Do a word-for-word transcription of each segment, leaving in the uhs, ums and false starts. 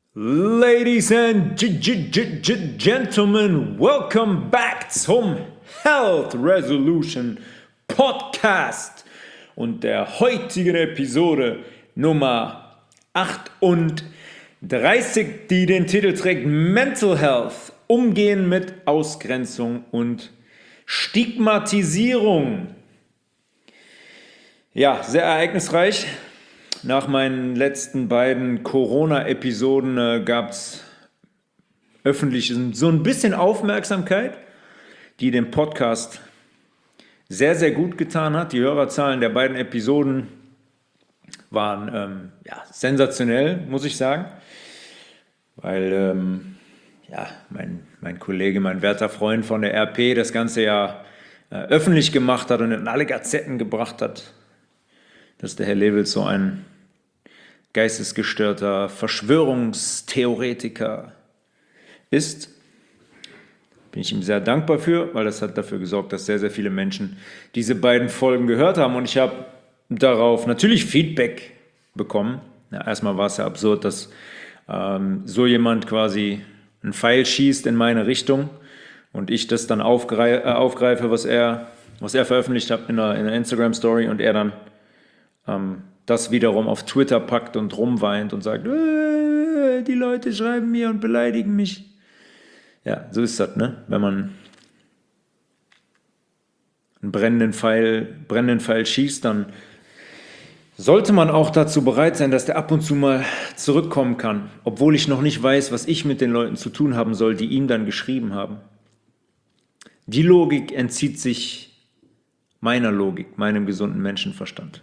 Ladies and G G G G Gentlemen, welcome back zum Health Resolution Podcast und der heutigen Episode Nummer achtunddreißig, die den Titel trägt Mental Health, Umgehen mit Ausgrenzung und Stigmatisierung. Ja, sehr ereignisreich. Nach meinen letzten beiden Corona-Episoden äh, gab es öffentlich so ein bisschen Aufmerksamkeit, die dem Podcast sehr, sehr gut getan hat. Die Hörerzahlen der beiden Episoden waren ähm, ja, sensationell, muss ich sagen, weil ähm, ja, mein, mein Kollege, mein werter Freund von der R P das Ganze ja äh, öffentlich gemacht hat und in alle Gazetten gebracht hat, dass der Herr Lewitz so ein geistesgestörter Verschwörungstheoretiker ist. Bin ich ihm sehr dankbar für, weil das hat dafür gesorgt, dass sehr, sehr viele Menschen diese beiden Folgen gehört haben. Und ich habe darauf natürlich Feedback bekommen. Ja, erstmal war es ja absurd, dass ähm, so jemand quasi einen Pfeil schießt in meine Richtung und ich das dann aufgreife, äh, aufgreife was er, was er veröffentlicht hat in einer, in einer Instagram-Story und er dann ähm, das wiederum auf Twitter packt und rumweint und sagt, äh, die Leute schreiben mir und beleidigen mich. Ja, so ist das, ne? Wenn man einen brennenden Pfeil, brennenden Pfeil schießt, dann sollte man auch dazu bereit sein, dass der ab und zu mal zurückkommen kann, obwohl ich noch nicht weiß, was ich mit den Leuten zu tun haben soll, die ihm dann geschrieben haben. Die Logik entzieht sich meiner Logik, meinem gesunden Menschenverstand.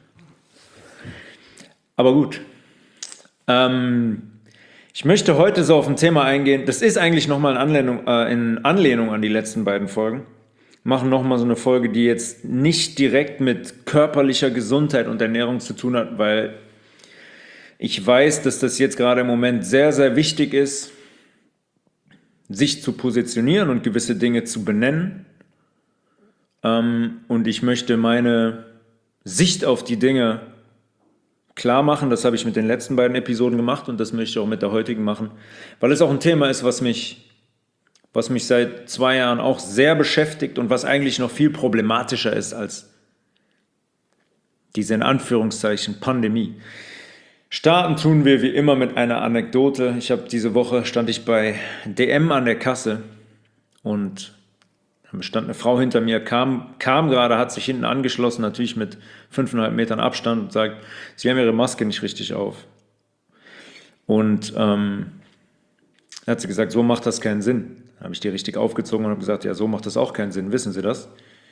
Aber gut, ähm, ich möchte heute so auf ein Thema eingehen, das ist eigentlich nochmal in Anlehnung, äh, in Anlehnung an die letzten beiden Folgen. Wir machen nochmal so eine Folge, die jetzt nicht direkt mit körperlicher Gesundheit und Ernährung zu tun hat, weil ich weiß, dass das jetzt gerade im Moment sehr, sehr wichtig ist, sich zu positionieren und gewisse Dinge zu benennen. Ähm, und ich möchte meine Sicht auf die Dinge klar machen, das habe ich mit den letzten beiden Episoden gemacht und das möchte ich auch mit der heutigen machen, weil es auch ein Thema ist, was mich, was mich seit zwei Jahren auch sehr beschäftigt und was eigentlich noch viel problematischer ist als diese in Anführungszeichen Pandemie. Starten tun wir wie immer mit einer Anekdote. Ich habe diese Woche, stand ich bei D M an der Kasse und da stand eine Frau hinter mir, kam, kam gerade, hat sich hinten angeschlossen, natürlich mit fünfeinhalb Metern Abstand und sagt, sie haben ihre Maske nicht richtig auf. Und ähm, da hat sie gesagt, so macht das keinen Sinn. Dann habe ich die richtig aufgezogen und habe gesagt, ja, so macht das auch keinen Sinn, wissen Sie das?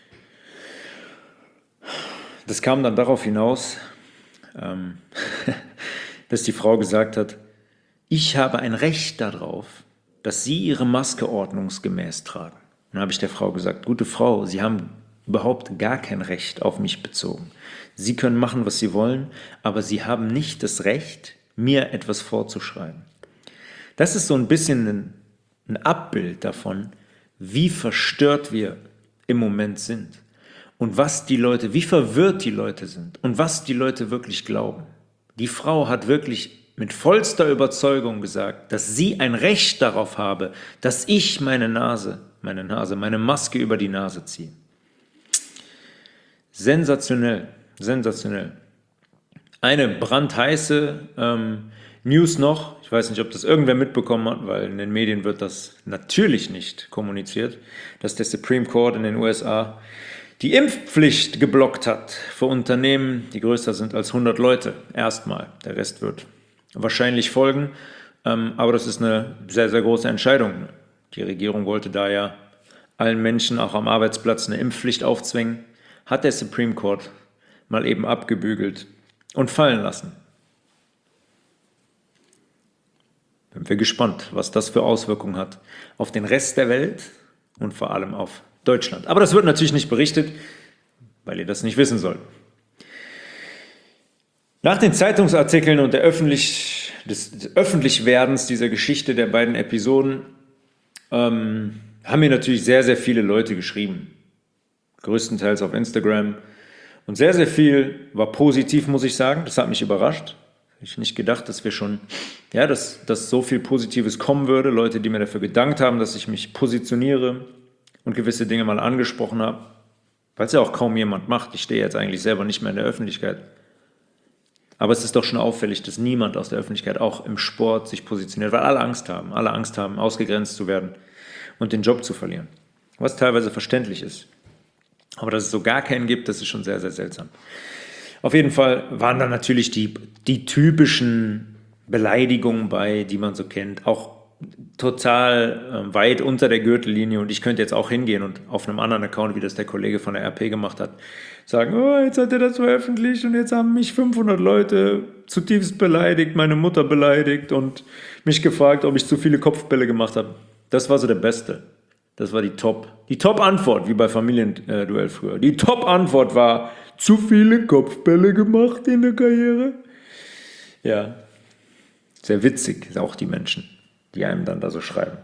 Das kam dann darauf hinaus, ähm, dass die Frau gesagt hat, ich habe ein Recht darauf, dass Sie Ihre Maske ordnungsgemäß tragen. Dann habe ich der Frau gesagt, gute Frau, Sie haben überhaupt gar kein Recht auf mich bezogen. Sie können machen, was Sie wollen, aber Sie haben nicht das Recht, mir etwas vorzuschreiben. Das ist so ein bisschen ein, ein Abbild davon, wie verstört wir im Moment sind und was die Leute, wie verwirrt die Leute sind und was die Leute wirklich glauben. Die Frau hat wirklich mit vollster Überzeugung gesagt, dass sie ein Recht darauf habe, dass ich meine Nase, meine Nase, meine Maske über die Nase ziehe. Sensationell, sensationell. Eine brandheiße ähm, News noch, ich weiß nicht, ob das irgendwer mitbekommen hat, weil in den Medien wird das natürlich nicht kommuniziert, dass der Supreme Court in den U S A die Impfpflicht geblockt hat für Unternehmen, die größer sind als hundert Leute. Erstmal, der Rest wird wahrscheinlich folgen, ähm, aber das ist eine sehr, sehr große Entscheidung. Die Regierung wollte da ja allen Menschen auch am Arbeitsplatz eine Impfpflicht aufzwingen, hat der Supreme Court mal eben abgebügelt und fallen lassen. Sind wir gespannt, was das für Auswirkungen hat auf den Rest der Welt und vor allem auf Deutschland. Aber das wird natürlich nicht berichtet, weil ihr das nicht wissen sollt. Nach den Zeitungsartikeln und der Öffentlich, des, des Öffentlichwerdens dieser Geschichte der beiden Episoden ähm, haben mir natürlich sehr, sehr viele Leute geschrieben. Größtenteils auf Instagram. Und sehr, sehr viel war positiv, muss ich sagen. Das hat mich überrascht. Ich nicht gedacht, dass wir schon, ja, dass, dass so viel Positives kommen würde. Leute, die mir dafür gedankt haben, dass ich mich positioniere und gewisse Dinge mal angesprochen habe. Weil es ja auch kaum jemand macht. Ich stehe jetzt eigentlich selber nicht mehr in der Öffentlichkeit. Aber es ist doch schon auffällig, dass niemand aus der Öffentlichkeit auch im Sport sich positioniert, weil alle Angst haben. Alle Angst haben, ausgegrenzt zu werden und den Job zu verlieren. Was teilweise verständlich ist. Aber dass es so gar keinen gibt, das ist schon sehr, sehr seltsam. Auf jeden Fall waren dann natürlich die, die typischen Beleidigungen bei, die man so kennt, auch total äh, weit unter der Gürtellinie. Und ich könnte jetzt auch hingehen und auf einem anderen Account, wie das der Kollege von der R P gemacht hat, sagen, oh, jetzt hat er das veröffentlicht und jetzt haben mich fünfhundert Leute zutiefst beleidigt, meine Mutter beleidigt und mich gefragt, ob ich zu viele Kopfbälle gemacht habe. Das war so der Beste. Das war die Top. Die Top-Antwort, wie bei Familienduell früher. Die Top-Antwort war, zu viele Kopfbälle gemacht in der Karriere. Ja, sehr witzig, auch die Menschen, die einem dann da so schreiben.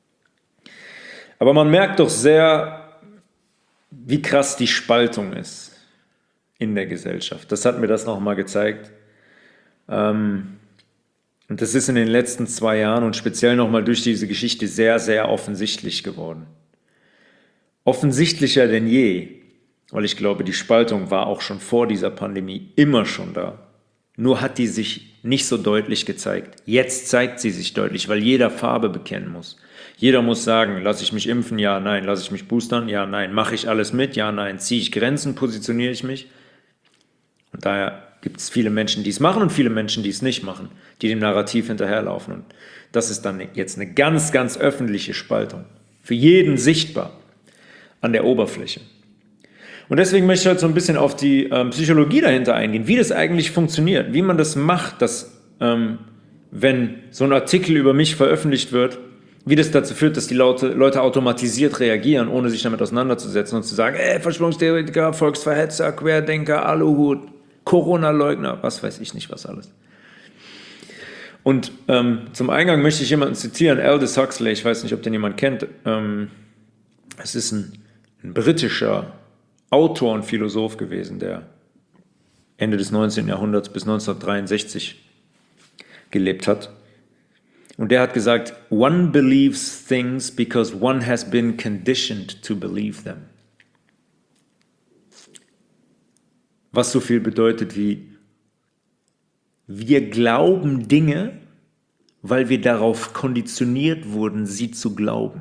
Aber man merkt doch sehr, wie krass die Spaltung ist in der Gesellschaft. Das hat mir das nochmal gezeigt. Ähm, und das ist in den letzten zwei Jahren und speziell nochmal durch diese Geschichte sehr, sehr offensichtlich geworden. Offensichtlicher denn je. Weil ich glaube, die Spaltung war auch schon vor dieser Pandemie immer schon da. Nur hat die sich nicht so deutlich gezeigt. Jetzt zeigt sie sich deutlich, weil jeder Farbe bekennen muss. Jeder muss sagen, lasse ich mich impfen? Ja, nein. Lasse ich mich boostern? Ja, nein. Mache ich alles mit? Ja, nein. Ziehe ich Grenzen? Positioniere ich mich? Und daher gibt es viele Menschen, die es machen und viele Menschen, die es nicht machen, die dem Narrativ hinterherlaufen. Und das ist dann jetzt eine ganz, ganz öffentliche Spaltung. Für jeden sichtbar an der Oberfläche. Und deswegen möchte ich heute so ein bisschen auf die ähm, Psychologie dahinter eingehen, wie das eigentlich funktioniert, wie man das macht, dass ähm, wenn so ein Artikel über mich veröffentlicht wird, wie das dazu führt, dass die Leute, Leute automatisiert reagieren, ohne sich damit auseinanderzusetzen und zu sagen, ey, Verschwörungstheoretiker, Volksverhetzer, Querdenker, Aluhut, Corona-Leugner, was weiß ich nicht, was alles. Und ähm, zum Eingang möchte ich jemanden zitieren, Aldous Huxley, ich weiß nicht, ob den jemand kennt, ähm, es ist ein, ein britischer Autor und Philosoph gewesen, der Ende des neunzehnten Jahrhunderts bis neunzehnhundertdreiundsechzig gelebt hat. Und der hat gesagt, one believes things because one has been conditioned to believe them. Was so viel bedeutet wie, wir glauben Dinge, weil wir darauf konditioniert wurden, sie zu glauben.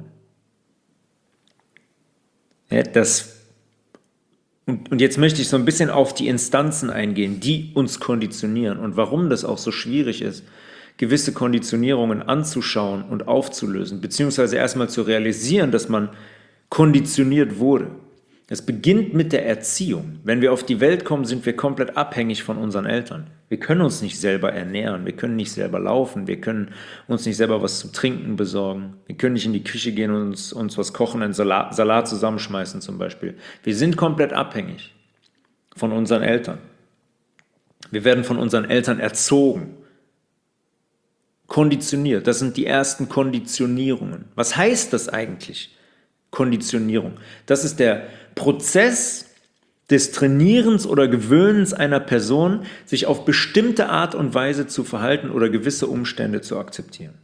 Ja, das Und, und jetzt möchte ich so ein bisschen auf die Instanzen eingehen, die uns konditionieren und warum das auch so schwierig ist, gewisse Konditionierungen anzuschauen und aufzulösen, beziehungsweise erstmal zu realisieren, dass man konditioniert wurde. Es beginnt mit der Erziehung. Wenn wir auf die Welt kommen, sind wir komplett abhängig von unseren Eltern. Wir können uns nicht selber ernähren, wir können nicht selber laufen, wir können uns nicht selber was zu trinken besorgen, wir können nicht in die Küche gehen und uns, uns was kochen, einen Salat, Salat zusammenschmeißen zum Beispiel. Wir sind komplett abhängig von unseren Eltern. Wir werden von unseren Eltern erzogen, konditioniert. Das sind die ersten Konditionierungen. Was heißt das eigentlich? Konditionierung. Das ist der Prozess des Trainierens oder Gewöhnens einer Person, sich auf bestimmte Art und Weise zu verhalten oder gewisse Umstände zu akzeptieren.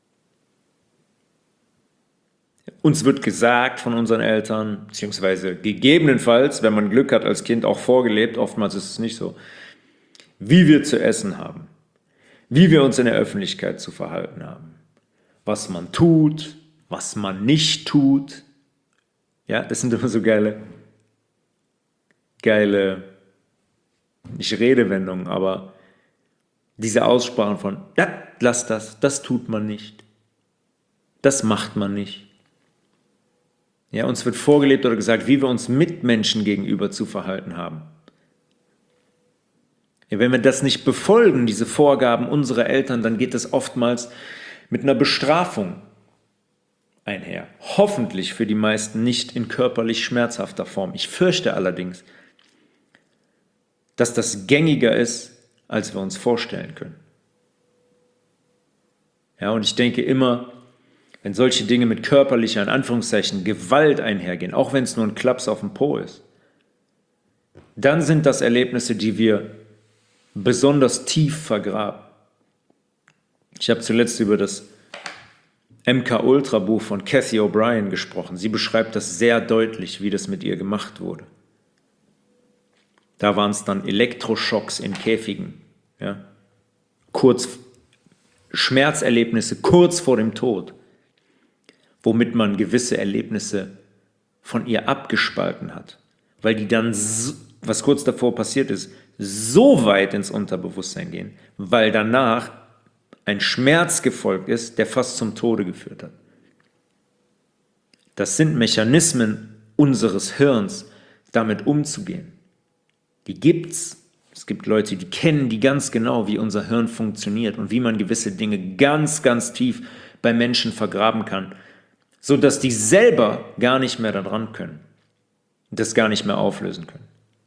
Uns wird gesagt von unseren Eltern, beziehungsweise gegebenenfalls, wenn man Glück hat, als Kind auch vorgelebt, oftmals ist es nicht so, wie wir zu essen haben, wie wir uns in der Öffentlichkeit zu verhalten haben, was man tut, was man nicht tut. Ja, das sind immer so geile, geile, nicht Redewendungen, aber diese Aussprachen von, ja, lass das, das tut man nicht, das macht man nicht. Ja, uns wird vorgelebt oder gesagt, wie wir uns Mitmenschen gegenüber zu verhalten haben. Ja, wenn wir das nicht befolgen, diese Vorgaben unserer Eltern, dann geht das oftmals mit einer Bestrafung einher. Hoffentlich für die meisten nicht in körperlich schmerzhafter Form. Ich fürchte allerdings, dass das gängiger ist, als wir uns vorstellen können. Ja, und ich denke immer, wenn solche Dinge mit körperlicher, in Anführungszeichen, Gewalt einhergehen, auch wenn es nur ein Klaps auf dem Po ist, dann sind das Erlebnisse, die wir besonders tief vergraben. Ich habe zuletzt über das M K Ultra Buch von Cathy O'Brien gesprochen. Sie beschreibt das sehr deutlich, wie das mit ihr gemacht wurde. Da waren es dann Elektroschocks in Käfigen, ja? Kurz, Schmerzerlebnisse kurz vor dem Tod, womit man gewisse Erlebnisse von ihr abgespalten hat, weil die dann, was kurz davor passiert ist, so weit ins Unterbewusstsein gehen, weil danach ein Schmerz gefolgt ist, der fast zum Tode geführt hat. Das sind Mechanismen unseres Hirns, damit umzugehen. Die gibt's. Es gibt Leute, die kennen die ganz genau, wie unser Hirn funktioniert und wie man gewisse Dinge ganz, ganz tief bei Menschen vergraben kann, sodass die selber gar nicht mehr daran können, das gar nicht mehr auflösen können.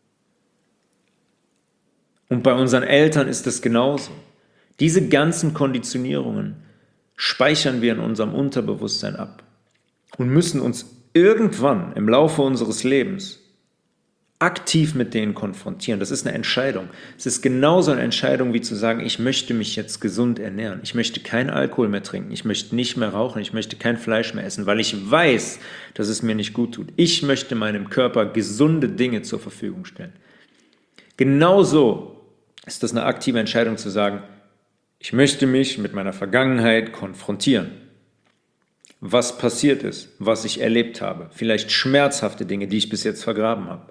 Und bei unseren Eltern ist es genauso. Diese ganzen Konditionierungen speichern wir in unserem Unterbewusstsein ab und müssen uns irgendwann im Laufe unseres Lebens aktiv mit denen konfrontieren. Das ist eine Entscheidung. Es ist genauso eine Entscheidung wie zu sagen, ich möchte mich jetzt gesund ernähren. Ich möchte keinen Alkohol mehr trinken. Ich möchte nicht mehr rauchen. Ich möchte kein Fleisch mehr essen, weil ich weiß, dass es mir nicht gut tut. Ich möchte meinem Körper gesunde Dinge zur Verfügung stellen. Genauso ist das eine aktive Entscheidung zu sagen, ich möchte mich mit meiner Vergangenheit konfrontieren. Was passiert ist, was ich erlebt habe. Vielleicht schmerzhafte Dinge, die ich bis jetzt vergraben habe.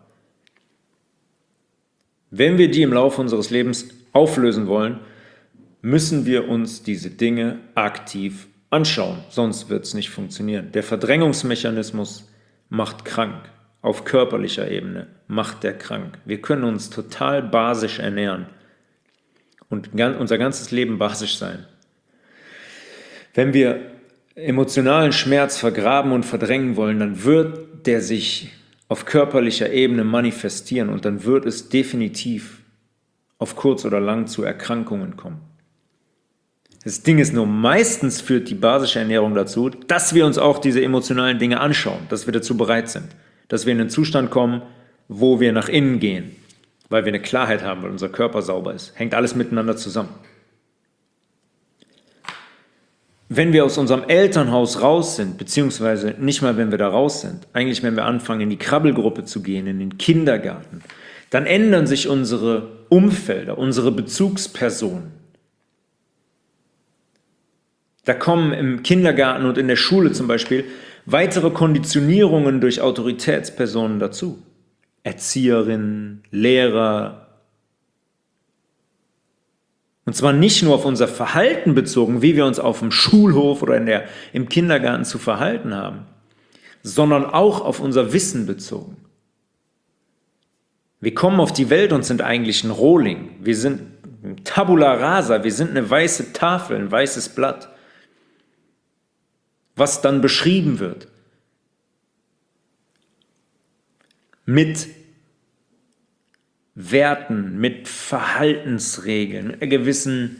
Wenn wir die im Laufe unseres Lebens auflösen wollen, müssen wir uns diese Dinge aktiv anschauen, sonst wird es nicht funktionieren. Der Verdrängungsmechanismus macht krank, auf körperlicher Ebene macht der krank. Wir können uns total basisch ernähren und unser ganzes Leben basisch sein. Wenn wir emotionalen Schmerz vergraben und verdrängen wollen, dann wird der sich auf körperlicher Ebene manifestieren und dann wird es definitiv auf kurz oder lang zu Erkrankungen kommen. Das Ding ist nur, meistens führt die basische Ernährung dazu, dass wir uns auch diese emotionalen Dinge anschauen, dass wir dazu bereit sind, dass wir in einen Zustand kommen, wo wir nach innen gehen, weil wir eine Klarheit haben, weil unser Körper sauber ist. Hängt alles miteinander zusammen. Wenn wir aus unserem Elternhaus raus sind, beziehungsweise nicht mal, wenn wir da raus sind, eigentlich, wenn wir anfangen, in die Krabbelgruppe zu gehen, in den Kindergarten, dann ändern sich unsere Umfelder, unsere Bezugspersonen. Da kommen im Kindergarten und in der Schule zum Beispiel weitere Konditionierungen durch Autoritätspersonen dazu. Erzieherinnen, Lehrer. Und zwar nicht nur auf unser Verhalten bezogen, wie wir uns auf dem Schulhof oder in der, im Kindergarten zu verhalten haben, sondern auch auf unser Wissen bezogen. Wir kommen auf die Welt und sind eigentlich ein Rohling. Wir sind ein Tabula rasa, wir sind eine weiße Tafel, ein weißes Blatt, was dann beschrieben wird mit Werten, mit Verhaltensregeln, mit einer gewissen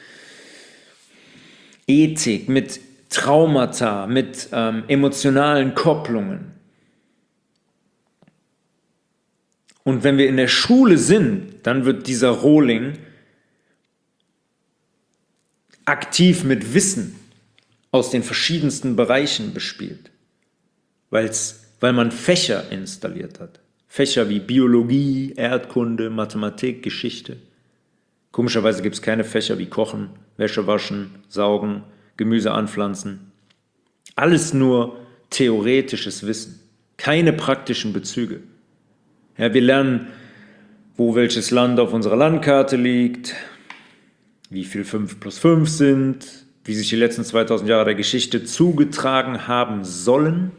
Ethik, mit Traumata, mit ähm, emotionalen Kopplungen. Und wenn wir in der Schule sind, dann wird dieser Rohling aktiv mit Wissen aus den verschiedensten Bereichen bespielt, weil's, weil man Fächer installiert hat. Fächer wie Biologie, Erdkunde, Mathematik, Geschichte. Komischerweise gibt es keine Fächer wie Kochen, Wäsche waschen, Saugen, Gemüse anpflanzen. Alles nur theoretisches Wissen, keine praktischen Bezüge. Ja, wir lernen, wo welches Land auf unserer Landkarte liegt, wie viel fünf plus fünf sind, wie sich die letzten zweitausend Jahre der Geschichte zugetragen haben sollen.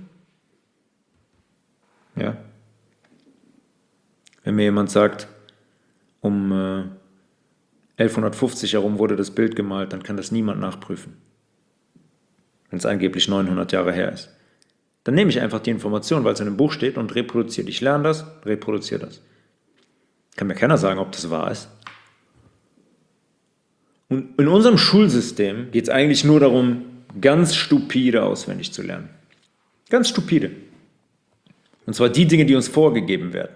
Ja. Wenn mir jemand sagt, um äh, elfhundertfünfzig herum wurde das Bild gemalt, dann kann das niemand nachprüfen, wenn es angeblich neunhundert Jahre her ist. Dann nehme ich einfach die Information, weil es in einem Buch steht und reproduziere. Ich lerne das, reproduziere das. Kann mir keiner sagen, ob das wahr ist. Und in unserem Schulsystem geht es eigentlich nur darum, ganz stupide auswendig zu lernen. Ganz stupide. Und zwar die Dinge, die uns vorgegeben werden.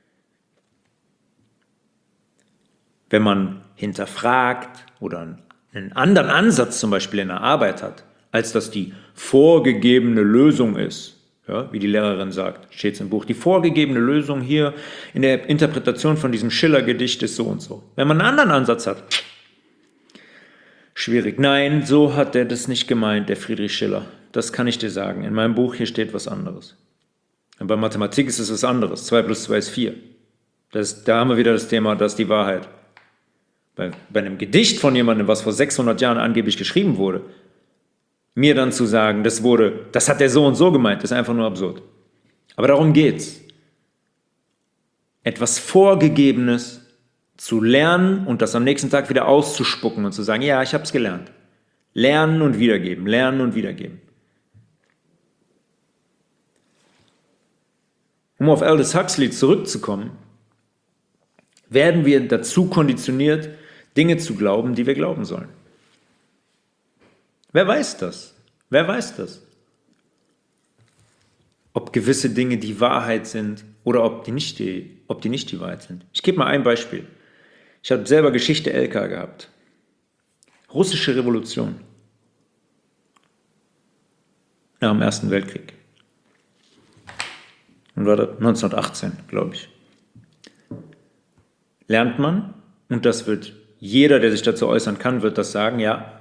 Wenn man hinterfragt oder einen anderen Ansatz zum Beispiel in der Arbeit hat, als dass die vorgegebene Lösung ist, ja, wie die Lehrerin sagt, steht es im Buch, die vorgegebene Lösung hier in der Interpretation von diesem Schiller-Gedicht ist so und so. Wenn man einen anderen Ansatz hat, schwierig. Nein, so hat er das nicht gemeint, der Friedrich Schiller. Das kann ich dir sagen. In meinem Buch hier steht was anderes. Und bei Mathematik ist es was anderes. zwei plus zwei ist vier. Das, da haben wir wieder das Thema, das ist die Wahrheit. Bei, bei einem Gedicht von jemandem, was vor sechshundert Jahren angeblich geschrieben wurde, mir dann zu sagen, das wurde, das hat der so und so gemeint, ist einfach nur absurd. Aber darum geht's. Etwas Vorgegebenes zu lernen und das am nächsten Tag wieder auszuspucken und zu sagen, ja, ich habe es gelernt. Lernen und wiedergeben, lernen und wiedergeben. Um auf Aldous Huxley zurückzukommen, werden wir dazu konditioniert, Dinge zu glauben, die wir glauben sollen. Wer weiß das? Wer weiß das? Ob gewisse Dinge die Wahrheit sind oder ob die nicht die, ob die, nicht die Wahrheit sind. Ich gebe mal ein Beispiel. Ich habe selber Geschichte L K gehabt. Russische Revolution. Nach dem Ersten Weltkrieg. Und war das neunzehnhundertachtzehn, glaube ich. Lernt man, und das wird jeder, der sich dazu äußern kann, wird das sagen, ja,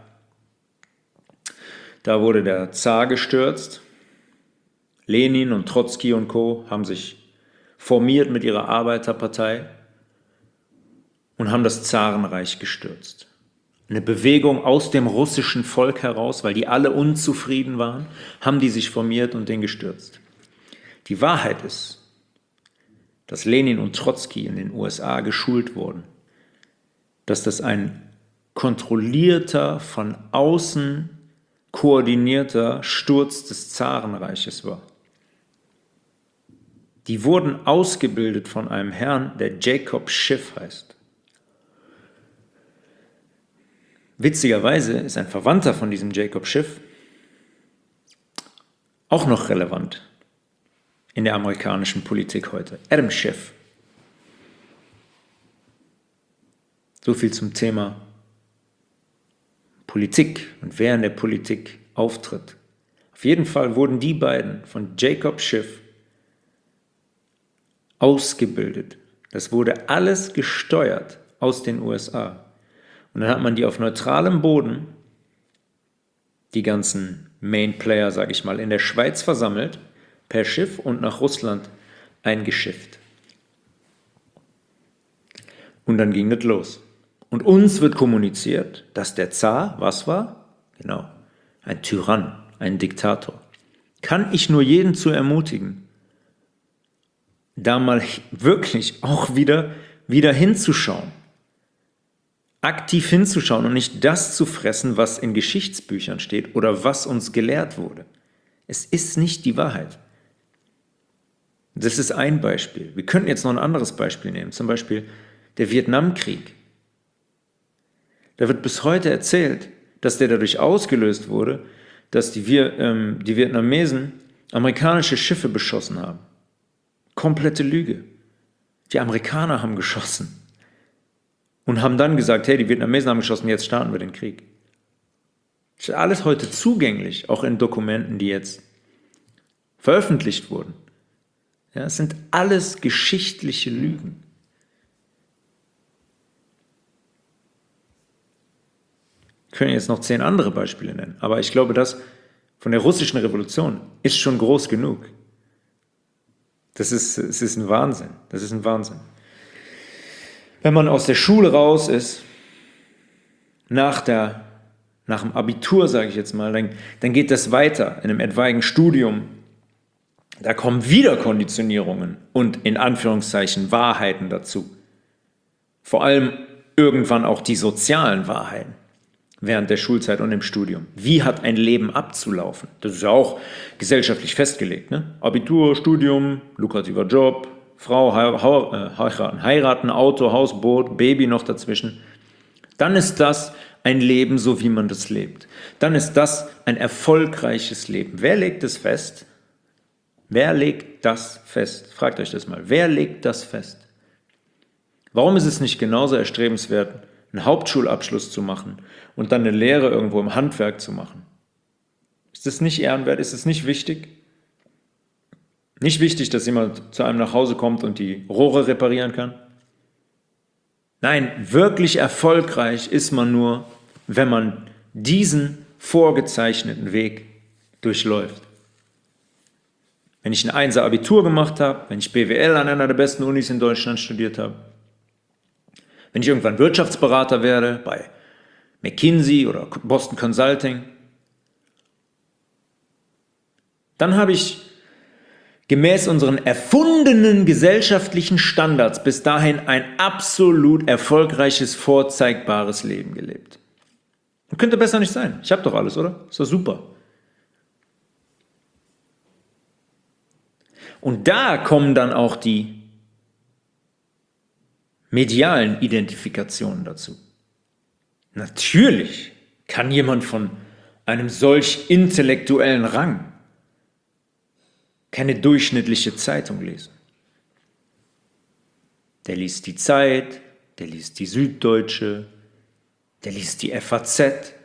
da wurde der Zar gestürzt, Lenin und Trotzki und Co. haben sich formiert mit ihrer Arbeiterpartei und haben das Zarenreich gestürzt. Eine Bewegung aus dem russischen Volk heraus, weil die alle unzufrieden waren, haben die sich formiert und den gestürzt. Die Wahrheit ist, dass Lenin und Trotzki in den U S A geschult wurden, dass das ein kontrollierter, von außen koordinierter Sturz des Zarenreiches war. Die wurden ausgebildet von einem Herrn, der Jacob Schiff heißt. Witzigerweise ist ein Verwandter von diesem Jacob Schiff auch noch relevant in der amerikanischen Politik heute. Adam Schiff. So viel zum Thema Politik und wer in der Politik auftritt. Auf jeden Fall wurden die beiden von Jacob Schiff ausgebildet. Das wurde alles gesteuert aus den U S A. Und dann hat man die auf neutralem Boden, die ganzen Main Player, sage ich mal, in der Schweiz versammelt, per Schiff und nach Russland eingeschifft. Und dann ging das los. Und uns wird kommuniziert, dass der Zar, was war? Genau, ein Tyrann, ein Diktator. Kann ich nur jeden zu ermutigen, da mal wirklich auch wieder, wieder hinzuschauen. Aktiv hinzuschauen und nicht das zu fressen, was in Geschichtsbüchern steht oder was uns gelehrt wurde. Es ist nicht die Wahrheit. Das ist ein Beispiel. Wir könnten jetzt noch ein anderes Beispiel nehmen, zum Beispiel der Vietnamkrieg. Da wird bis heute erzählt, dass der dadurch ausgelöst wurde, dass die, Wir, ähm, die Vietnamesen amerikanische Schiffe beschossen haben. Komplette Lüge. Die Amerikaner haben geschossen und haben dann gesagt, hey, die Vietnamesen haben geschossen, jetzt starten wir den Krieg. Das ist alles heute zugänglich, auch in Dokumenten, die jetzt veröffentlicht wurden. Ja, es sind alles geschichtliche Lügen. Wir können jetzt noch zehn andere Beispiele nennen, aber ich glaube, das von der russischen Revolution ist schon groß genug. Das ist, es ist ein Wahnsinn. Das ist ein Wahnsinn. Wenn man aus der Schule raus ist, nach, der, nach dem Abitur, sage ich jetzt mal, dann, dann geht das weiter in einem etwaigen Studium. Da kommen wieder Konditionierungen und in Anführungszeichen Wahrheiten dazu. Vor allem irgendwann auch die sozialen Wahrheiten während der Schulzeit und im Studium. Wie hat ein Leben abzulaufen? Das ist ja auch gesellschaftlich festgelegt. Ne? Abitur, Studium, lukrativer Job, Frau, heiraten, heiraten, Auto, Haus, Boot, Baby noch dazwischen. Dann ist das ein Leben, so wie man das lebt. Dann ist das ein erfolgreiches Leben. Wer legt es fest? Wer legt das fest? Fragt euch das mal. Wer legt das fest? Warum ist es nicht genauso erstrebenswert, einen Hauptschulabschluss zu machen und dann eine Lehre irgendwo im Handwerk zu machen. Ist das nicht ehrenwert? Ist es nicht wichtig? Nicht wichtig, dass jemand zu einem nach Hause kommt und die Rohre reparieren kann? Nein, wirklich erfolgreich ist man nur, wenn man diesen vorgezeichneten Weg durchläuft. Wenn ich ein Einser Abitur gemacht habe, wenn ich B W L an einer der besten Unis in Deutschland studiert habe, wenn ich irgendwann Wirtschaftsberater werde bei McKinsey oder Boston Consulting, dann habe ich gemäß unseren erfundenen gesellschaftlichen Standards bis dahin ein absolut erfolgreiches, vorzeigbares Leben gelebt. Und könnte besser nicht sein. Ich habe doch alles, oder? Ist doch super. Und da kommen dann auch die medialen Identifikationen dazu. Natürlich kann jemand von einem solch intellektuellen Rang keine durchschnittliche Zeitung lesen. Der liest die Zeit, der liest die Süddeutsche, der liest die F A Z.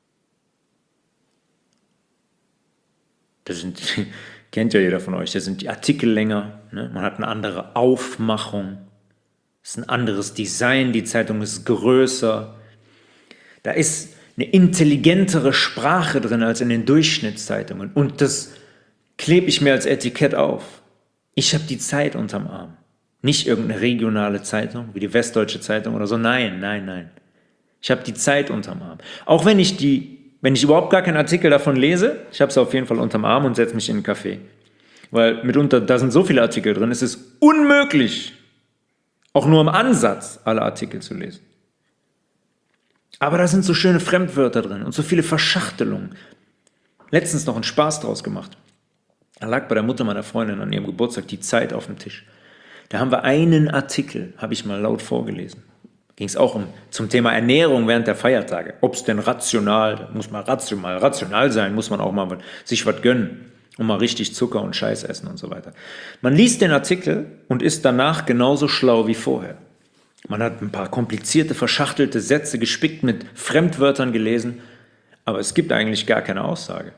Das sind, kennt ja jeder von euch, da sind die Artikel länger, ne? Man hat eine andere Aufmachung, es ist ein anderes Design, die Zeitung ist größer. Da ist eine intelligentere Sprache drin als in den Durchschnittszeitungen. Und das klebe ich mir als Etikett auf. Ich habe die Zeit unterm Arm. Nicht irgendeine regionale Zeitung, wie die Westdeutsche Zeitung oder so. Nein, nein, nein. Ich habe die Zeit unterm Arm. Auch wenn ich die, wenn ich überhaupt gar keinen Artikel davon lese, ich habe es auf jeden Fall unterm Arm und setze mich in einen Café. Weil mitunter, da sind so viele Artikel drin, es ist unmöglich, auch nur im Ansatz alle Artikel zu lesen. Aber da sind so schöne Fremdwörter drin und so viele Verschachtelungen. Letztens noch einen Spaß draus gemacht. Da lag bei der Mutter meiner Freundin an ihrem Geburtstag die Zeit auf dem Tisch. Da haben wir einen Artikel, habe ich mal laut vorgelesen. Ging es auch um zum Thema Ernährung während der Feiertage. Ob es denn rational, muss man rational, rational sein, muss man auch mal sich was gönnen und mal richtig Zucker und Scheiß essen und so weiter. Man liest den Artikel und ist danach genauso schlau wie vorher. Man hat ein paar komplizierte, verschachtelte Sätze gespickt mit Fremdwörtern gelesen, aber es gibt eigentlich gar keine Aussage.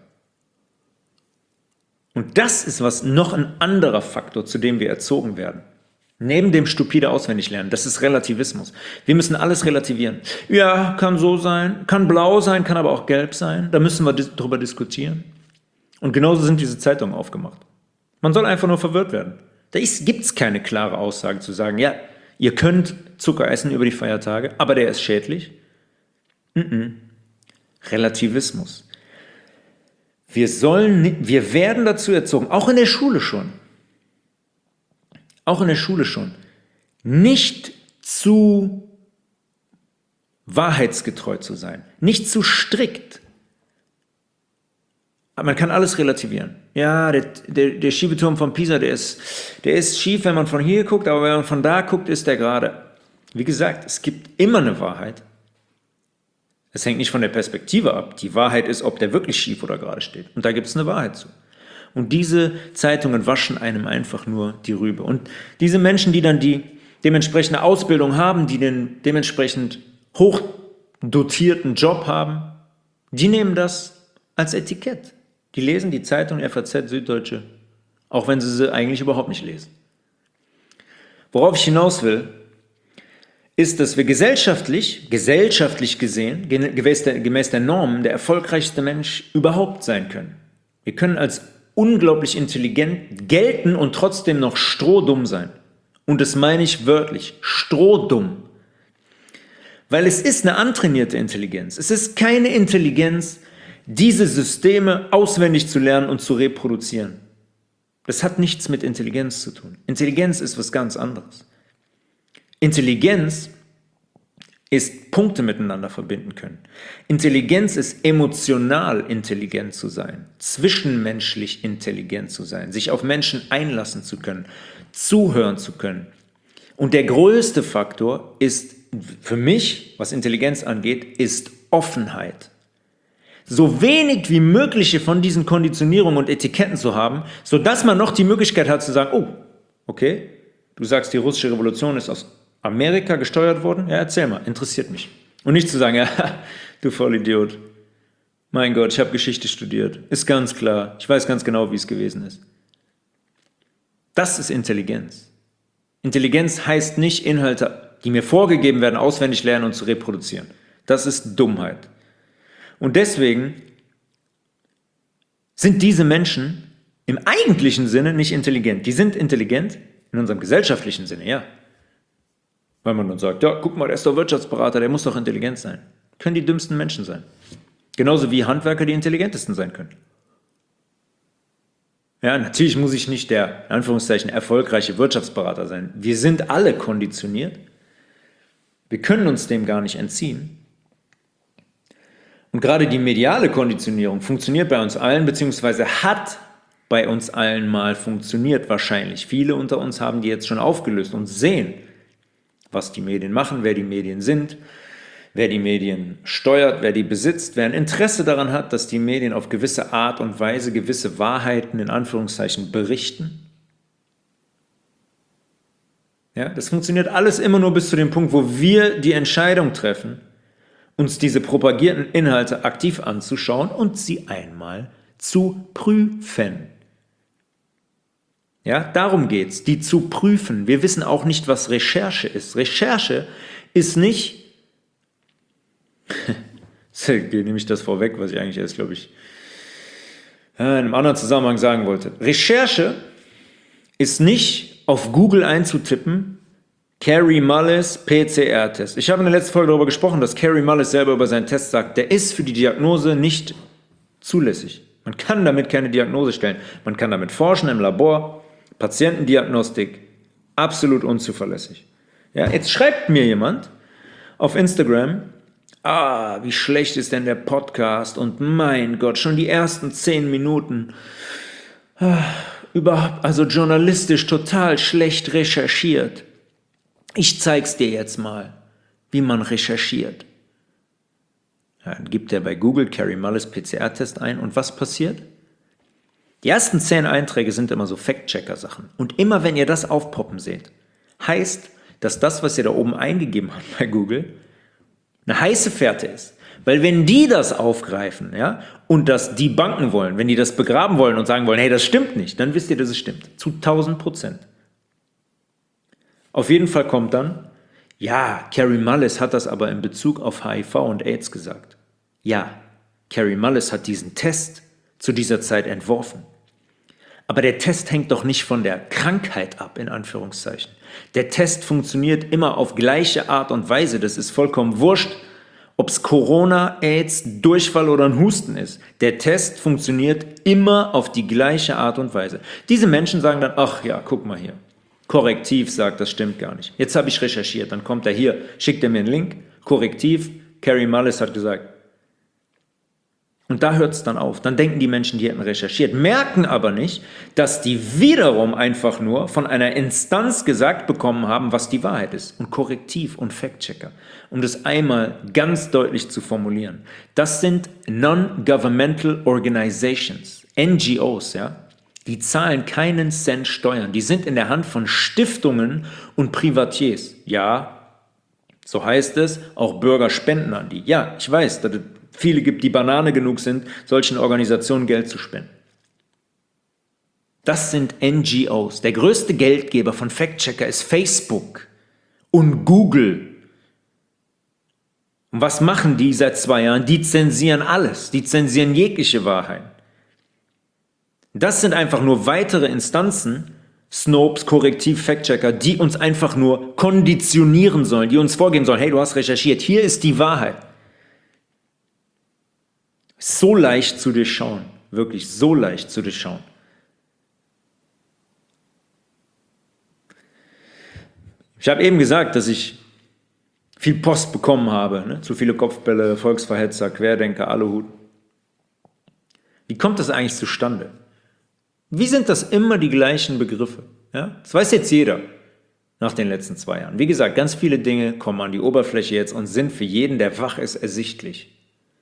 Und das ist was noch ein anderer Faktor, zu dem wir erzogen werden. Neben dem stupide Auswendiglernen, das ist Relativismus. Wir müssen alles relativieren. Ja, kann so sein, kann blau sein, kann aber auch gelb sein. Da müssen wir dis- drüber diskutieren. Und genauso sind diese Zeitungen aufgemacht. Man soll einfach nur verwirrt werden. Da gibt es keine klare Aussage zu sagen, ja, ihr könnt Zucker essen über die Feiertage, aber der ist schädlich. Mm-mm. Relativismus. Wir sollen, wir werden dazu erzogen, auch in der Schule schon, auch in der Schule schon, nicht zu wahrheitsgetreu zu sein, nicht zu strikt. Aber man kann alles relativieren. Ja, der, der, der Schiebeturm von Pisa, der ist, der ist schief, wenn man von hier guckt, aber wenn man von da guckt, ist der gerade. Wie gesagt, es gibt immer eine Wahrheit. Es hängt nicht von der Perspektive ab. Die Wahrheit ist, ob der wirklich schief oder gerade steht. Und da gibt es eine Wahrheit zu. Und diese Zeitungen waschen einem einfach nur die Rübe. Und diese Menschen, die dann die dementsprechende Ausbildung haben, die den dementsprechend hochdotierten Job haben, die nehmen das als Etikett. Die lesen die Zeitung F A Z, Süddeutsche, auch wenn sie sie eigentlich überhaupt nicht lesen. Worauf ich hinaus will, ist, dass wir gesellschaftlich, gesellschaftlich gesehen, gemäß der, gemäß der Normen, der erfolgreichste Mensch überhaupt sein können. Wir können als unglaublich intelligent gelten und trotzdem noch strohdumm sein. Und das meine ich wörtlich, strohdumm. Weil es ist eine antrainierte Intelligenz. Es ist keine Intelligenz, diese Systeme auswendig zu lernen und zu reproduzieren. Das hat nichts mit Intelligenz zu tun. Intelligenz ist was ganz anderes. Intelligenz ist Punkte miteinander verbinden können. Intelligenz ist emotional intelligent zu sein, zwischenmenschlich intelligent zu sein, sich auf Menschen einlassen zu können, zuhören zu können. Und der größte Faktor ist für mich, was Intelligenz angeht, ist Offenheit. So wenig wie mögliche von diesen Konditionierungen und Etiketten zu haben, sodass man noch die Möglichkeit hat zu sagen, oh, okay, du sagst, die russische Revolution ist aus Amerika gesteuert worden? Ja, erzähl mal, interessiert mich. Und nicht zu sagen, ja, du Vollidiot. Mein Gott, ich habe Geschichte studiert. Ist ganz klar. Ich weiß ganz genau, wie es gewesen ist. Das ist Intelligenz. Intelligenz heißt nicht, Inhalte, die mir vorgegeben werden, auswendig lernen und zu reproduzieren. Das ist Dummheit. Und deswegen sind diese Menschen im eigentlichen Sinne nicht intelligent. Die sind intelligent in unserem gesellschaftlichen Sinne, ja. Weil man dann sagt, ja, guck mal, der ist doch Wirtschaftsberater, der muss doch intelligent sein. Können die dümmsten Menschen sein. Genauso wie Handwerker die intelligentesten sein können. Ja, natürlich muss ich nicht der, in Anführungszeichen, erfolgreiche Wirtschaftsberater sein. Wir sind alle konditioniert. Wir können uns dem gar nicht entziehen. Und gerade die mediale Konditionierung funktioniert bei uns allen, beziehungsweise hat bei uns allen mal funktioniert wahrscheinlich. Viele unter uns haben die jetzt schon aufgelöst und sehen, was die Medien machen, wer die Medien sind, wer die Medien steuert, wer die besitzt, wer ein Interesse daran hat, dass die Medien auf gewisse Art und Weise gewisse Wahrheiten in Anführungszeichen berichten. Ja, das funktioniert alles immer nur bis zu dem Punkt, wo wir die Entscheidung treffen, uns diese propagierten Inhalte aktiv anzuschauen und sie einmal zu prüfen. Ja, darum geht's, die zu prüfen. Wir wissen auch nicht, was Recherche ist. Recherche ist nicht, nehme ich das vorweg, was ich eigentlich erst, glaube ich, in einem anderen Zusammenhang sagen wollte. Recherche ist nicht auf Google einzutippen, Kary Mullis P C R-Test. Ich habe in der letzten Folge darüber gesprochen, dass Kary Mullis selber über seinen Test sagt, der ist für die Diagnose nicht zulässig. Man kann damit keine Diagnose stellen. Man kann damit forschen im Labor, Patientendiagnostik, absolut unzuverlässig. Ja, jetzt schreibt mir jemand auf Instagram, ah, wie schlecht ist denn der Podcast und mein Gott, schon die ersten zehn Minuten, ah, überhaupt, also journalistisch total schlecht recherchiert. Ich zeig's dir jetzt mal, wie man recherchiert. Ja, dann gibt er bei Google Kary Mullis P C R-Test ein und was passiert? Die ersten zehn Einträge sind immer so Fact-Checker-Sachen. Und immer wenn ihr das aufpoppen seht, heißt, dass das, was ihr da oben eingegeben habt bei Google, eine heiße Fährte ist. Weil wenn die das aufgreifen, ja, und das debunken wollen, wenn die das begraben wollen und sagen wollen, hey, das stimmt nicht, dann wisst ihr, dass es stimmt. Zu tausend Prozent. Auf jeden Fall kommt dann, ja, Kary Mullis hat das aber in Bezug auf H I V und AIDS gesagt. Ja, Kary Mullis hat diesen Test zu dieser Zeit entworfen. Aber der Test hängt doch nicht von der Krankheit ab, in Anführungszeichen. Der Test funktioniert immer auf gleiche Art und Weise. Das ist vollkommen wurscht, ob es Corona, AIDS, Durchfall oder ein Husten ist. Der Test funktioniert immer auf die gleiche Art und Weise. Diese Menschen sagen dann, ach ja, guck mal hier. Korrektiv sagt, das stimmt gar nicht. Jetzt habe ich recherchiert, dann kommt er hier, schickt er mir einen Link, Korrektiv, Kary Mullis hat gesagt. Und da hört es dann auf. Dann denken die Menschen, die hätten recherchiert, merken aber nicht, dass die wiederum einfach nur von einer Instanz gesagt bekommen haben, was die Wahrheit ist. Und Korrektiv und Fact-Checker. Um das einmal ganz deutlich zu formulieren. Das sind Non-Governmental Organizations, N G Os, ja. Die zahlen keinen Cent Steuern. Die sind in der Hand von Stiftungen und Privatiers. Ja, so heißt es, auch Bürger spenden an die. Ja, ich weiß, dass es viele gibt, die Banane genug sind, solchen Organisationen Geld zu spenden. Das sind N G Os. Der größte Geldgeber von Fact-Checker ist Facebook und Google. Und was machen die seit zwei Jahren? Die zensieren alles. Die zensieren jegliche Wahrheit. Das sind einfach nur weitere Instanzen, Snopes, Korrektiv, Fact-Checker, die uns einfach nur konditionieren sollen, die uns vorgeben sollen, hey, du hast recherchiert, hier ist die Wahrheit. So leicht zu durchschauen, wirklich so leicht zu durchschauen. Ich habe eben gesagt, dass ich viel Post bekommen habe, ne? Zu viele Kopfbälle, Volksverhetzer, Querdenker, Aluhut. Wie kommt das eigentlich zustande? Wie sind das immer die gleichen Begriffe? Ja? Das weiß jetzt jeder nach den letzten zwei Jahren. Wie gesagt, ganz viele Dinge kommen an die Oberfläche jetzt und sind für jeden, der wach ist, ersichtlich.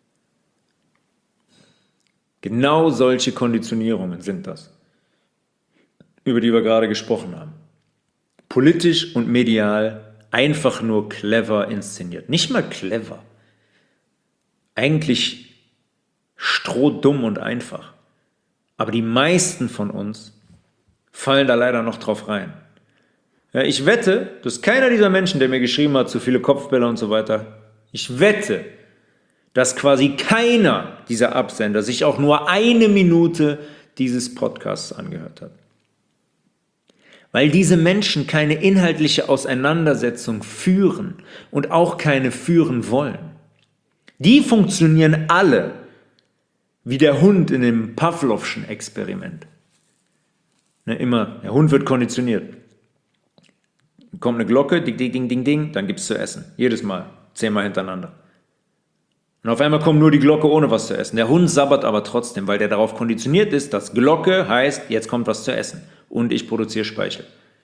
Genau solche Konditionierungen sind das, über die wir gerade gesprochen haben. Politisch und medial einfach nur clever inszeniert. Nicht mal clever. Eigentlich strohdumm und einfach. Aber die meisten von uns fallen da leider noch drauf rein. Ja, ich wette, dass keiner dieser Menschen, der mir geschrieben hat, zu viele Kopfbälle und so weiter, ich wette, dass quasi keiner dieser Absender sich auch nur eine Minute dieses Podcasts angehört hat. Weil diese Menschen keine inhaltliche Auseinandersetzung führen und auch keine führen wollen. Die funktionieren alle wie der Hund in dem Pawlowschen Experiment. Ne, immer, der Hund wird konditioniert. Kommt eine Glocke, ding, ding, ding, ding, ding, dann gibt es zu essen. Jedes Mal, zehnmal hintereinander. Und auf einmal kommt nur die Glocke ohne was zu essen. Der Hund sabbert aber trotzdem, weil der darauf konditioniert ist, dass Glocke heißt, jetzt kommt was zu essen. Und ich produziere Speichel.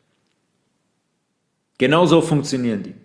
Genauso funktionieren die.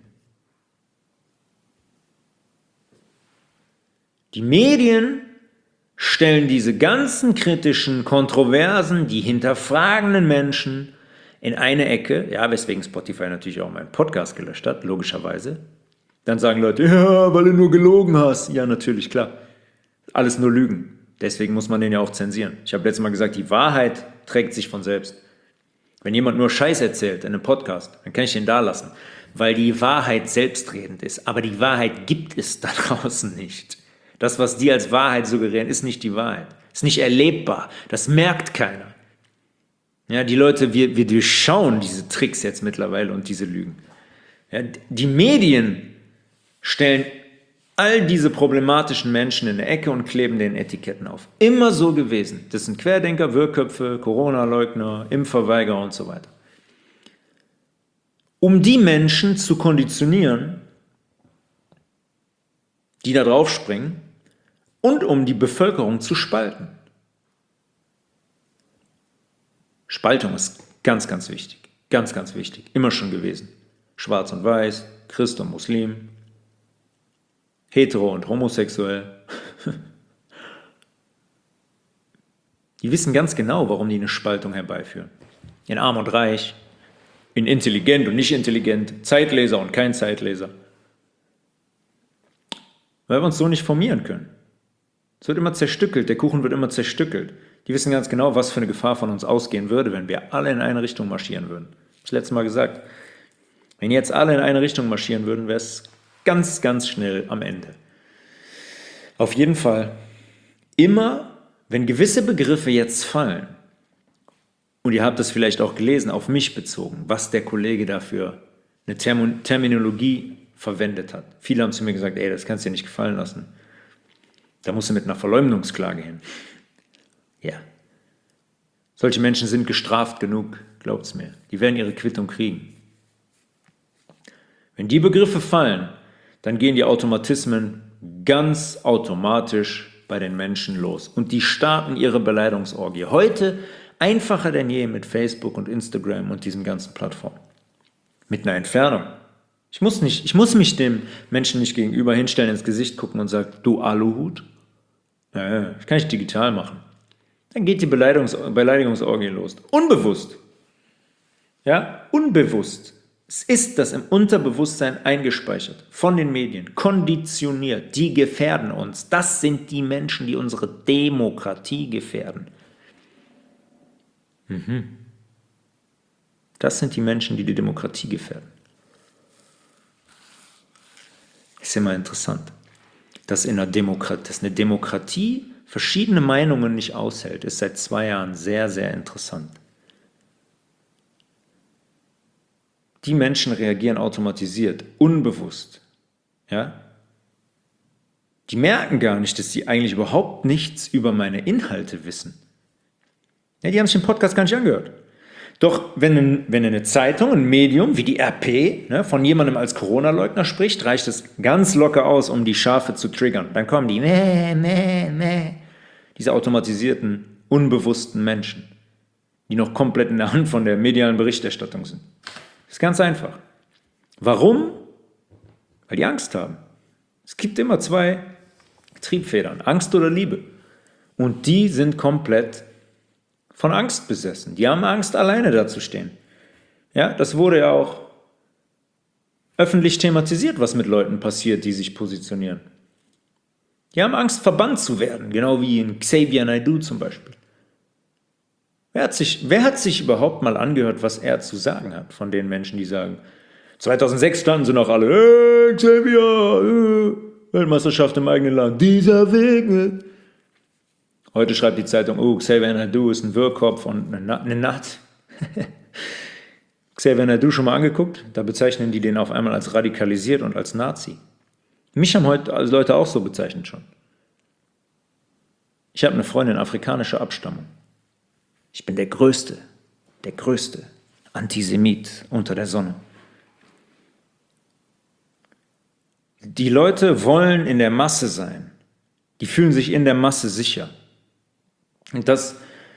Die Medien stellen diese ganzen kritischen, kontroversen, die hinterfragenden Menschen in eine Ecke, ja, weswegen Spotify natürlich auch meinen Podcast gelöscht hat, logischerweise. Dann sagen Leute, ja, weil du nur gelogen hast. Ja, natürlich, klar. Alles nur Lügen. Deswegen muss man den ja auch zensieren. Ich habe letztes Mal gesagt, die Wahrheit trägt sich von selbst. Wenn jemand nur Scheiß erzählt in einem Podcast, dann kann ich den da lassen, weil die Wahrheit selbstredend ist. Aber die Wahrheit gibt es da draußen nicht. Das, was die als Wahrheit suggerieren, ist nicht die Wahrheit. Ist nicht erlebbar. Das merkt keiner. Ja, die Leute, wir, wir durchschauen diese Tricks jetzt mittlerweile und diese Lügen. Ja, die Medien stellen all diese problematischen Menschen in der Ecke und kleben den Etiketten auf. Immer so gewesen. Das sind Querdenker, Wirrköpfe, Corona-Leugner, Impfverweigerer und so weiter. Um die Menschen zu konditionieren, die da drauf springen, und um die Bevölkerung zu spalten. Spaltung ist ganz, ganz wichtig. Ganz, ganz wichtig. Immer schon gewesen. Schwarz und Weiß, Christ und Muslim, hetero und homosexuell. Die wissen ganz genau, warum die eine Spaltung herbeiführen. In arm und reich, in intelligent und nicht intelligent, Zeitleser und kein Zeitleser. Weil wir uns so nicht formieren können. Es wird immer zerstückelt, der Kuchen wird immer zerstückelt. Die wissen ganz genau, was für eine Gefahr von uns ausgehen würde, wenn wir alle in eine Richtung marschieren würden. Das letzte Mal gesagt, wenn jetzt alle in eine Richtung marschieren würden, wäre es ganz, ganz schnell am Ende. Auf jeden Fall, immer, wenn gewisse Begriffe jetzt fallen, und ihr habt das vielleicht auch gelesen, auf mich bezogen, was der Kollege dafür eine Term- Terminologie verwendet hat. Viele haben zu mir gesagt, ey, das kannst du dir nicht gefallen lassen. Da musst du mit einer Verleumdungsklage hin. Ja. Solche Menschen sind gestraft genug, glaubt's mir. Die werden ihre Quittung kriegen. Wenn die Begriffe fallen, dann gehen die Automatismen ganz automatisch bei den Menschen los. Und die starten ihre Beleidigungsorgie. Heute einfacher denn je mit Facebook und Instagram und diesen ganzen Plattformen. Mit einer Entfernung. Ich muss, nicht, ich muss mich dem Menschen nicht gegenüber hinstellen, ins Gesicht gucken und sagen, du Aluhut? Ja, ja, das kann ich digital machen. Dann geht die Beleidigungs Beleidigungsorgie los. Unbewusst. Ja, unbewusst. Es ist das im Unterbewusstsein eingespeichert, von den Medien, konditioniert. Die gefährden uns. Das sind die Menschen, die unsere Demokratie gefährden. Mhm. Das sind die Menschen, die die Demokratie gefährden. Ist immer interessant, dass, in einer Demokratie, dass eine Demokratie verschiedene Meinungen nicht aushält, ist seit zwei Jahren sehr, sehr interessant. Die Menschen reagieren automatisiert, unbewusst. Ja? Die merken gar nicht, dass sie eigentlich überhaupt nichts über meine Inhalte wissen. Ja, die haben sich den Podcast gar nicht angehört. Doch wenn, wenn eine Zeitung, ein Medium wie die R P ne, von jemandem als Corona-Leugner spricht, reicht es ganz locker aus, um die Schafe zu triggern. Dann kommen die, meh, meh, meh, diese automatisierten, unbewussten Menschen, die noch komplett in der Hand von der medialen Berichterstattung sind. Das ist ganz einfach. Warum? Weil die Angst haben. Es gibt immer zwei Triebfedern, Angst oder Liebe. Und die sind komplett von Angst besessen. Die haben Angst, alleine dazustehen. Ja, das wurde ja auch öffentlich thematisiert, was mit Leuten passiert, die sich positionieren. Die haben Angst, verbannt zu werden, genau wie in Xavier Naidoo zum Beispiel. Wer hat sich, wer hat sich überhaupt mal angehört, was er zu sagen hat, von den Menschen, die sagen, zweitausendsechs standen sie noch alle, hey, Xavier, äh, Weltmeisterschaft im eigenen Land, dieser Weg. Ne? Heute schreibt die Zeitung, oh, Xavier Naidoo ist ein Wirrkopf und eine, Na- eine Naht. Xavier Naidoo schon mal angeguckt? Da bezeichnen die den auf einmal als radikalisiert und als Nazi. Mich haben heute also Leute auch so bezeichnet schon. Ich habe eine Freundin afrikanischer Abstammung. Ich bin der Größte, der Größte Antisemit unter der Sonne. Die Leute wollen in der Masse sein. Die fühlen sich in der Masse sicher. Und das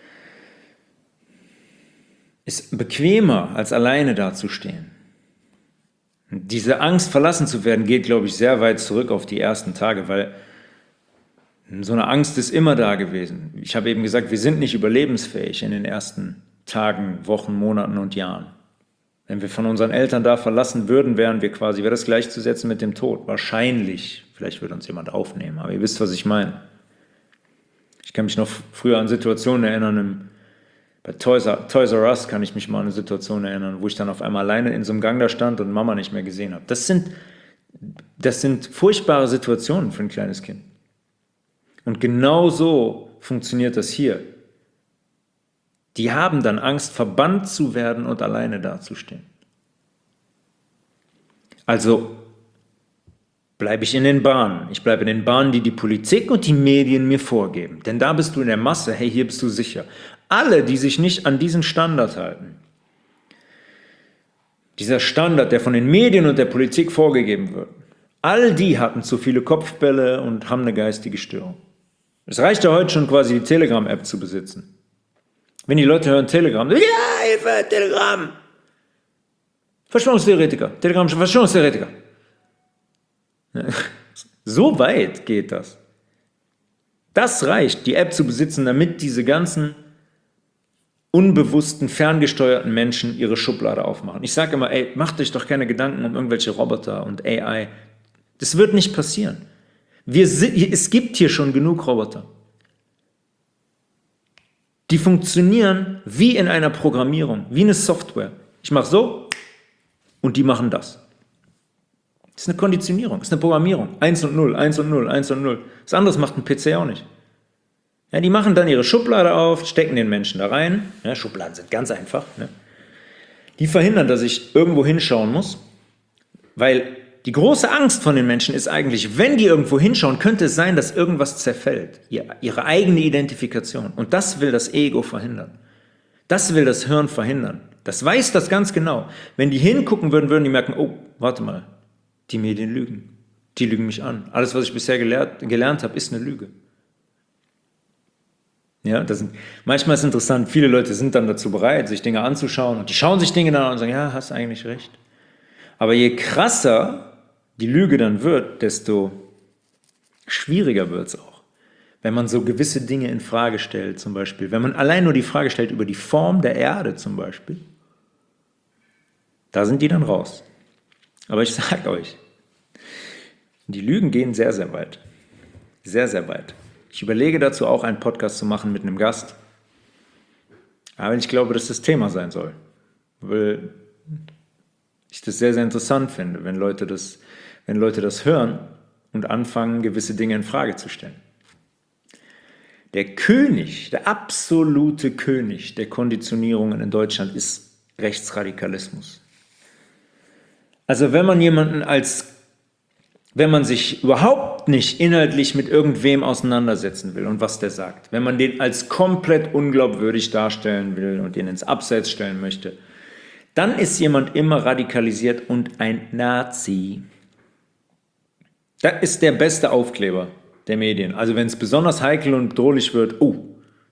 ist bequemer, als alleine dazustehen. Und diese Angst, verlassen zu werden, geht, glaube ich, sehr weit zurück auf die ersten Tage, weil so eine Angst ist immer da gewesen. Ich habe eben gesagt, wir sind nicht überlebensfähig in den ersten Tagen, Wochen, Monaten und Jahren. Wenn wir von unseren Eltern da verlassen würden, wären wir quasi, wäre das gleichzusetzen mit dem Tod. Wahrscheinlich. Vielleicht würde uns jemand aufnehmen, aber ihr wisst, was ich meine. Ich kann mich noch früher an Situationen erinnern, im, bei Toys R, Toys R Us kann ich mich mal an eine Situation erinnern, wo ich dann auf einmal alleine in so einem Gang da stand und Mama nicht mehr gesehen habe. Das sind, das sind furchtbare Situationen für ein kleines Kind. Und genau so funktioniert das hier. Die haben dann Angst, verbannt zu werden und alleine dazustehen. Also bleibe ich in den Bahnen. Ich bleibe in den Bahnen, die die Politik und die Medien mir vorgeben. Denn da bist du in der Masse, hey, hier bist du sicher. Alle, die sich nicht an diesen Standard halten, dieser Standard, der von den Medien und der Politik vorgegeben wird, all die hatten zu viele Kopfbälle und haben eine geistige Störung. Es reicht ja heute schon quasi, die Telegram-App zu besitzen. Wenn die Leute hören Telegram, ja, Hilfe, Telegram. Verschwörungstheoretiker, Telegram, Verschwörungstheoretiker. So weit geht das. Das reicht, die App zu besitzen, damit diese ganzen unbewussten, ferngesteuerten Menschen ihre Schublade aufmachen. Ich sage immer, ey, macht euch doch keine Gedanken um irgendwelche Roboter und A I. Das wird nicht passieren. Wir, es gibt hier schon genug Roboter. Die funktionieren wie in einer Programmierung, wie eine Software. Ich mache so und die machen das. Das ist eine Konditionierung, das ist eine Programmierung. eins und null, eins und null, eins und null. Das andere macht ein P C auch nicht. Ja, die machen dann ihre Schublade auf, stecken den Menschen da rein. Ja, Schubladen sind ganz einfach. Ne? Die verhindern, dass ich irgendwo hinschauen muss, weil die große Angst von den Menschen ist eigentlich, wenn die irgendwo hinschauen, könnte es sein, dass irgendwas zerfällt. Ihre eigene Identifikation. Und das will das Ego verhindern. Das will das Hirn verhindern. Das weiß das ganz genau. Wenn die hingucken würden, würden die merken, oh, warte mal, die Medien lügen. Die lügen mich an. Alles, was ich bisher gelehrt, gelernt habe, ist eine Lüge. Ja, das sind, manchmal ist es interessant, viele Leute sind dann dazu bereit, sich Dinge anzuschauen. Und die schauen sich Dinge dann an und sagen, ja, hast eigentlich recht. Aber je krasser die Lüge dann wird, desto schwieriger wird es auch. Wenn man so gewisse Dinge in Frage stellt, zum Beispiel. Wenn man allein nur die Frage stellt über die Form der Erde zum Beispiel, da sind die dann raus. Aber ich sage euch, die Lügen gehen sehr, sehr weit. Sehr, sehr weit. Ich überlege dazu auch einen Podcast zu machen mit einem Gast. Aber ich glaube, dass das Thema sein soll. Weil ich das sehr, sehr interessant finde, wenn Leute das, wenn Leute das hören und anfangen, gewisse Dinge in Frage zu stellen. Der König, der absolute König der Konditionierungen in Deutschland ist Rechtsradikalismus. Also wenn man jemanden als, wenn man sich überhaupt nicht inhaltlich mit irgendwem auseinandersetzen will und was der sagt, wenn man den als komplett unglaubwürdig darstellen will und den ins Abseits stellen möchte, dann ist jemand immer radikalisiert und ein Nazi. Das ist der beste Aufkleber der Medien. Also wenn es besonders heikel und bedrohlich wird, oh,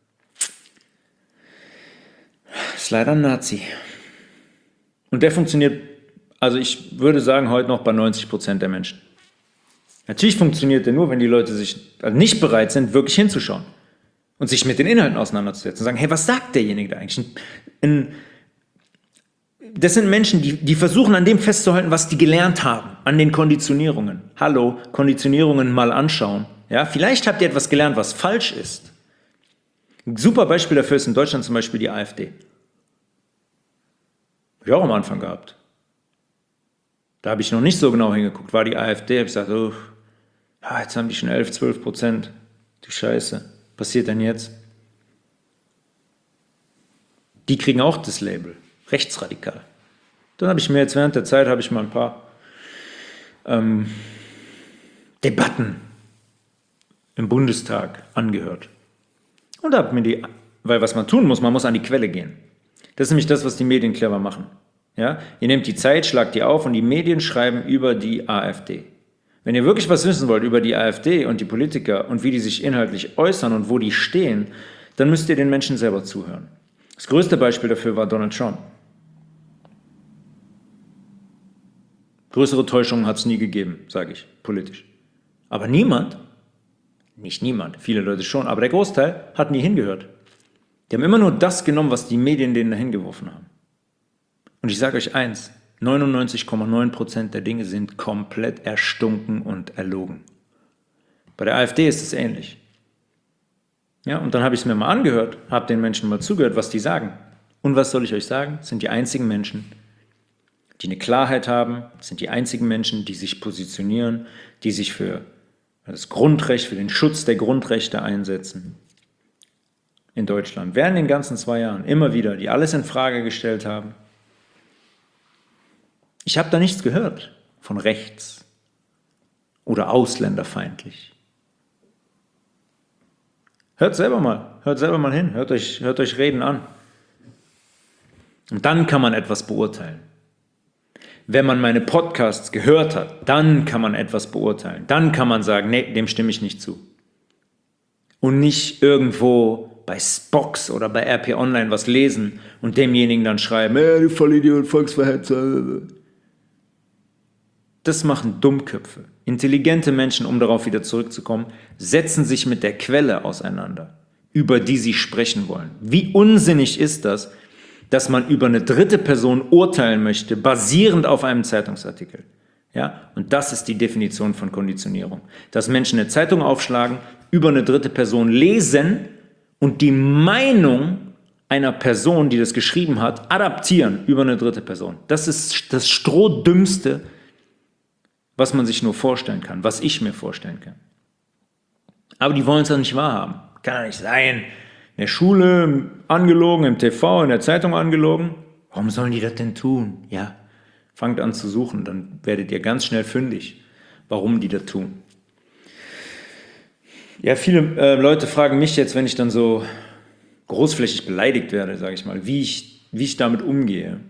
ist leider ein Nazi. Und der funktioniert, also ich würde sagen, heute noch bei neunzig Prozent der Menschen. Natürlich funktioniert der nur, wenn die Leute sich also nicht bereit sind, wirklich hinzuschauen und sich mit den Inhalten auseinanderzusetzen und sagen, hey, was sagt derjenige da eigentlich? Ein, das sind Menschen, die, die versuchen an dem festzuhalten, was die gelernt haben, an den Konditionierungen. Hallo, Konditionierungen mal anschauen. Ja, vielleicht habt ihr etwas gelernt, was falsch ist. Ein super Beispiel dafür ist in Deutschland zum Beispiel die AfD. Habe ich auch am Anfang gehabt. Da habe ich noch nicht so genau hingeguckt. War die AfD, habe ich gesagt, oh, ja, jetzt haben die schon elf, zwölf Prozent. Die Scheiße. Was passiert denn jetzt? Die kriegen auch das Label. Rechtsradikal. Dann habe ich mir jetzt während der Zeit habe ich mal ein paar ähm, Debatten im Bundestag angehört. Und habe mir die, weil was man tun muss, man muss an die Quelle gehen. Das ist nämlich das, was die Medien clever machen. Ja? Ihr nehmt die Zeit, schlagt die auf und die Medien schreiben über die AfD. Wenn ihr wirklich was wissen wollt über die AfD und die Politiker und wie die sich inhaltlich äußern und wo die stehen, dann müsst ihr den Menschen selber zuhören. Das größte Beispiel dafür war Donald Trump. Größere Täuschungen hat es nie gegeben, sage ich, politisch. Aber niemand, nicht niemand, viele Leute schon, aber der Großteil hat nie hingehört. Die haben immer nur das genommen, was die Medien denen dahin geworfen haben. Und ich sage euch eins, neunundneunzig Komma neun Prozent der Dinge sind komplett erstunken und erlogen. Bei der AfD ist es ähnlich. Ja, und dann habe ich es mir mal angehört, habe den Menschen mal zugehört, was die sagen. Und was soll ich euch sagen? Das sind die einzigen Menschen, die eine Klarheit haben, das sind die einzigen Menschen, die sich positionieren, die sich für das Grundrecht, für den Schutz der Grundrechte einsetzen. In Deutschland. Während den ganzen zwei Jahren immer wieder, die alles in Frage gestellt haben. Ich habe da nichts gehört von rechts oder ausländerfeindlich. Hört selber mal, hört selber mal hin, hört euch, hört euch Reden an. Und dann kann man etwas beurteilen. Wenn man meine Podcasts gehört hat, dann kann man etwas beurteilen. Dann kann man sagen, nee, dem stimme ich nicht zu. Und nicht irgendwo bei Spox oder bei R P Online was lesen und demjenigen dann schreiben, äh, du Vollidiot, Volksverhetzer. Das machen Dummköpfe. Intelligente Menschen, um darauf wieder zurückzukommen, setzen sich mit der Quelle auseinander, über die sie sprechen wollen. Wie unsinnig ist das, dass man über eine dritte Person urteilen möchte, basierend auf einem Zeitungsartikel. Ja? Und das ist die Definition von Konditionierung. Dass Menschen eine Zeitung aufschlagen, über eine dritte Person lesen und die Meinung einer Person, die das geschrieben hat, adaptieren über eine dritte Person. Das ist das Strohdümmste, was man sich nur vorstellen kann, was ich mir vorstellen kann. Aber die wollen es ja nicht wahrhaben. Kann ja nicht sein. In der Schule angelogen, im T V, in der Zeitung angelogen. Warum sollen die das denn tun? Ja, fangt an zu suchen, dann werdet ihr ganz schnell fündig, warum die das tun. Ja, viele äh, Leute fragen mich jetzt, wenn ich dann so großflächig beleidigt werde, sage ich mal, wie ich, wie ich damit umgehe.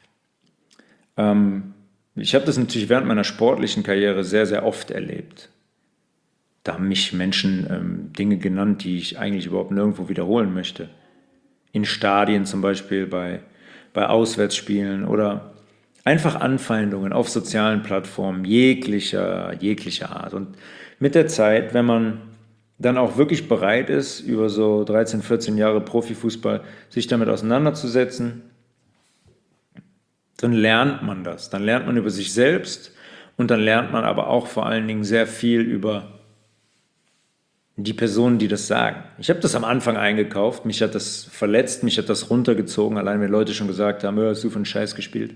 Ähm, ich habe das natürlich während meiner sportlichen Karriere sehr, sehr oft erlebt. Da haben mich Menschen ähm, Dinge genannt, die ich eigentlich überhaupt nirgendwo wiederholen möchte. In Stadien zum Beispiel, bei, bei Auswärtsspielen oder einfach Anfeindungen auf sozialen Plattformen jeglicher, jeglicher Art. Und mit der Zeit, wenn man dann auch wirklich bereit ist, über so dreizehn, vierzehn Jahre Profifußball sich damit auseinanderzusetzen, dann lernt man das. Dann lernt man über sich selbst und dann lernt man aber auch vor allen Dingen sehr viel über die Personen, die das sagen. Ich habe das am Anfang eingekauft, mich hat das verletzt, mich hat das runtergezogen, allein wenn Leute schon gesagt haben, hast du für einen Scheiß gespielt.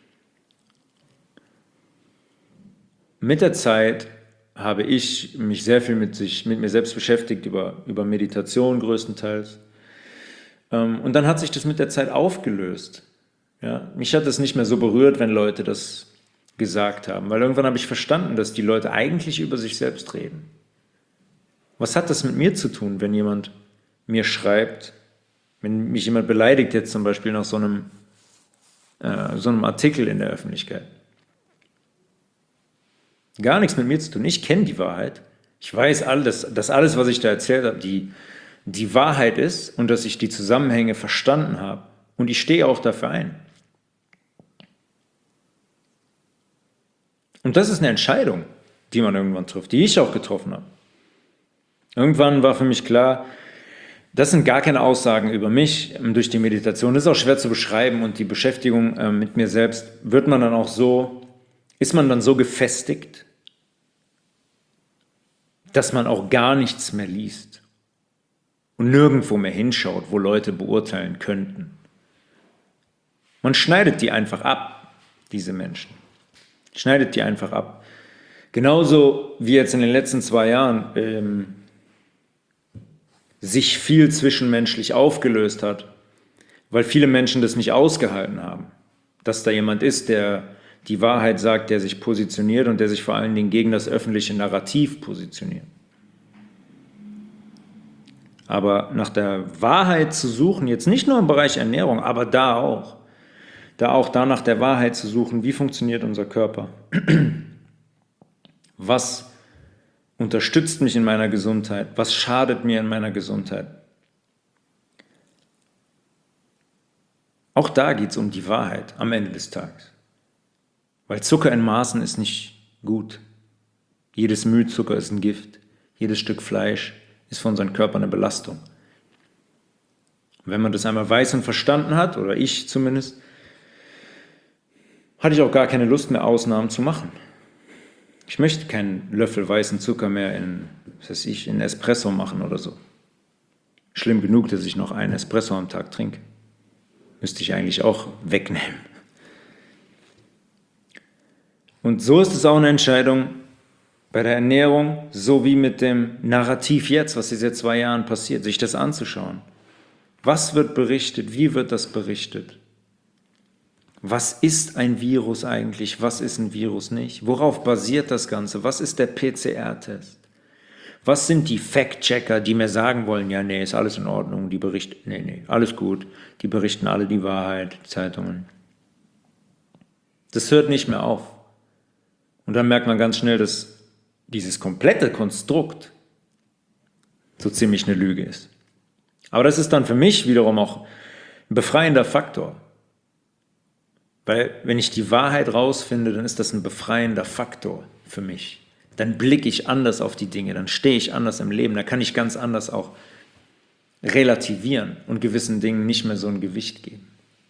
Mit der Zeit habe ich mich sehr viel mit, sich, mit mir selbst beschäftigt, über, über Meditation größtenteils. Und dann hat sich das mit der Zeit aufgelöst. Ja, mich hat es nicht mehr so berührt, wenn Leute das gesagt haben, weil irgendwann habe ich verstanden, dass die Leute eigentlich über sich selbst reden. Was hat das mit mir zu tun, wenn jemand mir schreibt, wenn mich jemand beleidigt jetzt zum Beispiel nach so einem, äh, so einem Artikel in der Öffentlichkeit? Gar nichts mit mir zu tun. Ich kenne die Wahrheit. Ich weiß alles, dass alles, was ich da erzählt habe, die, die Wahrheit ist und dass ich die Zusammenhänge verstanden habe. Und ich stehe auch dafür ein. Und das ist eine Entscheidung, die man irgendwann trifft, die ich auch getroffen habe. Irgendwann war für mich klar, Das sind gar keine Aussagen über mich ähm, durch die Meditation. Das ist auch schwer zu beschreiben und die Beschäftigung äh, mit mir selbst wird man dann auch so, ist man dann so gefestigt, dass man auch gar nichts mehr liest und nirgendwo mehr hinschaut, wo Leute beurteilen könnten. Man schneidet die einfach ab, diese Menschen. Schneidet die einfach ab. Genauso wie jetzt in den letzten zwei Jahren ähm, sich viel zwischenmenschlich aufgelöst hat, weil viele Menschen das nicht ausgehalten haben, dass da jemand ist, der die Wahrheit sagt, der sich positioniert und der sich vor allen Dingen gegen das öffentliche Narrativ positioniert. Aber nach der Wahrheit zu suchen, jetzt nicht nur im Bereich Ernährung, aber da auch, da auch da nach der Wahrheit zu suchen, wie funktioniert unser Körper? Was unterstützt mich in meiner Gesundheit? Was schadet mir in meiner Gesundheit? Auch da geht es um die Wahrheit am Ende des Tages. Weil Zucker in Maßen ist nicht gut. Jedes Müh Zucker ist ein Gift. Jedes Stück Fleisch ist für unseren Körper eine Belastung. Und wenn man das einmal weiß und verstanden hat, oder ich zumindest, hatte ich auch gar keine Lust mehr, Ausnahmen zu machen. Ich möchte keinen Löffel weißen Zucker mehr in, was weiß ich, in Espresso machen oder so. Schlimm genug, dass ich noch einen Espresso am Tag trinke. Müsste ich eigentlich auch wegnehmen. Und so ist es auch eine Entscheidung bei der Ernährung, so wie mit dem Narrativ jetzt, was seit zwei Jahren passiert, sich das anzuschauen. Was wird berichtet? Wie wird das berichtet? Was ist ein Virus eigentlich? Was ist ein Virus nicht? Worauf basiert das Ganze? Was ist der P C R-Test? Was sind die Fact-Checker, die mir sagen wollen, ja, nee, ist alles in Ordnung, die berichten, nee, nee, alles gut, die berichten alle die Wahrheit, die Zeitungen. Das hört nicht mehr auf. Und dann merkt man ganz schnell, dass dieses komplette Konstrukt so ziemlich eine Lüge ist. Aber das ist dann für mich wiederum auch ein befreiender Faktor. Weil wenn ich die Wahrheit rausfinde, dann ist das ein befreiender Faktor für mich. Dann blicke ich anders auf die Dinge, dann stehe ich anders im Leben, dann kann ich ganz anders auch relativieren und gewissen Dingen nicht mehr so ein Gewicht geben.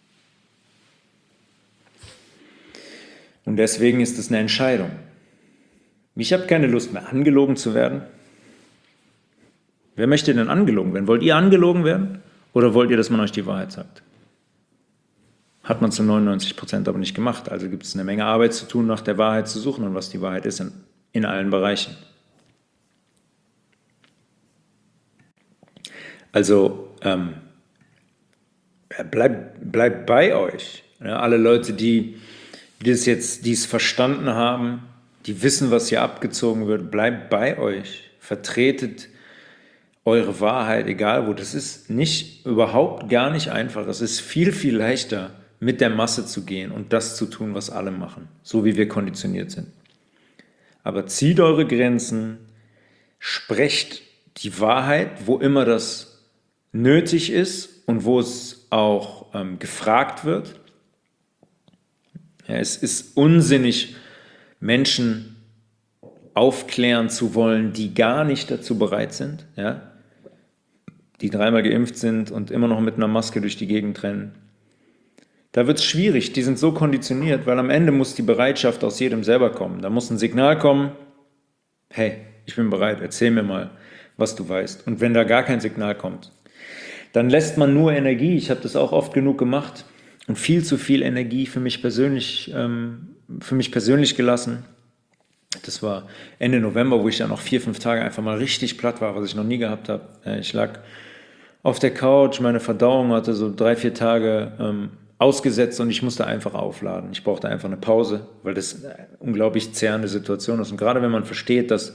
Und deswegen ist es eine Entscheidung. Ich habe keine Lust mehr, angelogen zu werden. Wer möchte denn angelogen werden? Wollt ihr angelogen werden oder wollt ihr, dass man euch die Wahrheit sagt? Hat man zu neunundneunzig Prozent aber nicht gemacht. Also gibt es eine Menge Arbeit zu tun, nach der Wahrheit zu suchen und was die Wahrheit ist in, in allen Bereichen. Also ähm, bleibt bleib bei euch. Ja, alle Leute, die, die das jetzt, die es verstanden haben, die wissen, was hier abgezogen wird, bleibt bei euch. Vertretet eure Wahrheit, egal wo. Das ist nicht, überhaupt gar nicht einfach. Es ist viel, viel leichter, mit der Masse zu gehen und das zu tun, was alle machen, so wie wir konditioniert sind. Aber zieht eure Grenzen, sprecht die Wahrheit, wo immer das nötig ist und wo es auch ähm, gefragt wird. Ja, es ist unsinnig, Menschen aufklären zu wollen, die gar nicht dazu bereit sind, ja? Die dreimal geimpft sind und immer noch mit einer Maske durch die Gegend rennen. Da wird es schwierig, die sind so konditioniert, weil am Ende muss die Bereitschaft aus jedem selber kommen. Da muss ein Signal kommen, hey, ich bin bereit, erzähl mir mal, was du weißt. Und wenn da gar kein Signal kommt, dann lässt man nur Energie, ich habe das auch oft genug gemacht, und viel zu viel Energie für mich persönlich, ähm, für mich persönlich gelassen. Das war Ende November, wo ich dann noch vier, fünf Tage einfach mal richtig platt war, was ich noch nie gehabt habe. Ich lag auf der Couch, meine Verdauung hatte so drei, vier Tage ähm, ausgesetzt und ich musste einfach aufladen. Ich brauchte einfach eine Pause, weil das eine unglaublich zehrende Situation ist. Und gerade wenn man versteht, dass,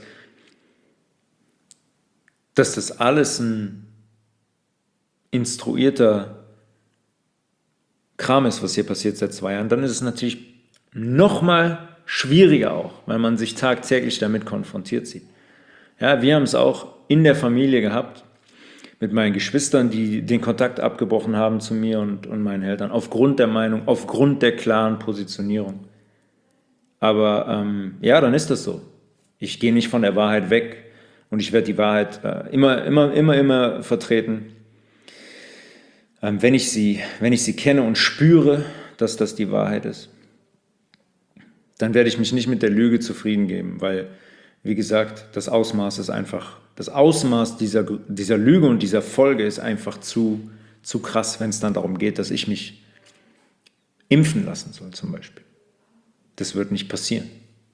dass das alles ein instruierter Kram ist, was hier passiert seit zwei Jahren, dann ist es natürlich nochmal schwieriger auch, weil man sich tagtäglich damit konfrontiert sieht. Ja, wir haben es auch in der Familie gehabt, mit meinen Geschwistern, die den Kontakt abgebrochen haben zu mir und, und meinen Eltern, aufgrund der Meinung, aufgrund der klaren Positionierung. Aber ähm, ja, dann ist das so. Ich gehe nicht von der Wahrheit weg und ich werde die Wahrheit äh, immer, immer, immer, immer vertreten. ähm, wenn ich sie, wenn ich sie kenne und spüre, dass das die Wahrheit ist, dann werde ich mich nicht mit der Lüge zufrieden geben, weil, wie gesagt, das Ausmaß ist einfach, das Ausmaß dieser, dieser Lüge und dieser Folge ist einfach zu, zu krass, wenn es dann darum geht, dass ich mich impfen lassen soll zum Beispiel. Das wird nicht passieren.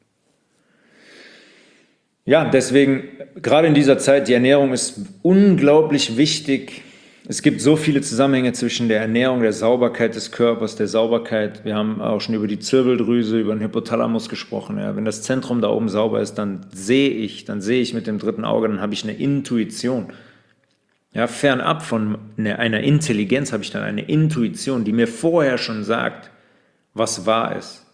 Ja, deswegen, gerade in dieser Zeit, die Ernährung ist unglaublich wichtig. Es gibt so viele Zusammenhänge zwischen der Ernährung, der Sauberkeit des Körpers, der Sauberkeit. Wir haben auch schon über die Zirbeldrüse, über den Hypothalamus gesprochen. Ja, wenn das Zentrum da oben sauber ist, dann sehe ich, dann sehe ich mit dem dritten Auge, dann habe ich eine Intuition. Ja, fernab von einer Intelligenz habe ich dann eine Intuition, die mir vorher schon sagt, was wahr ist.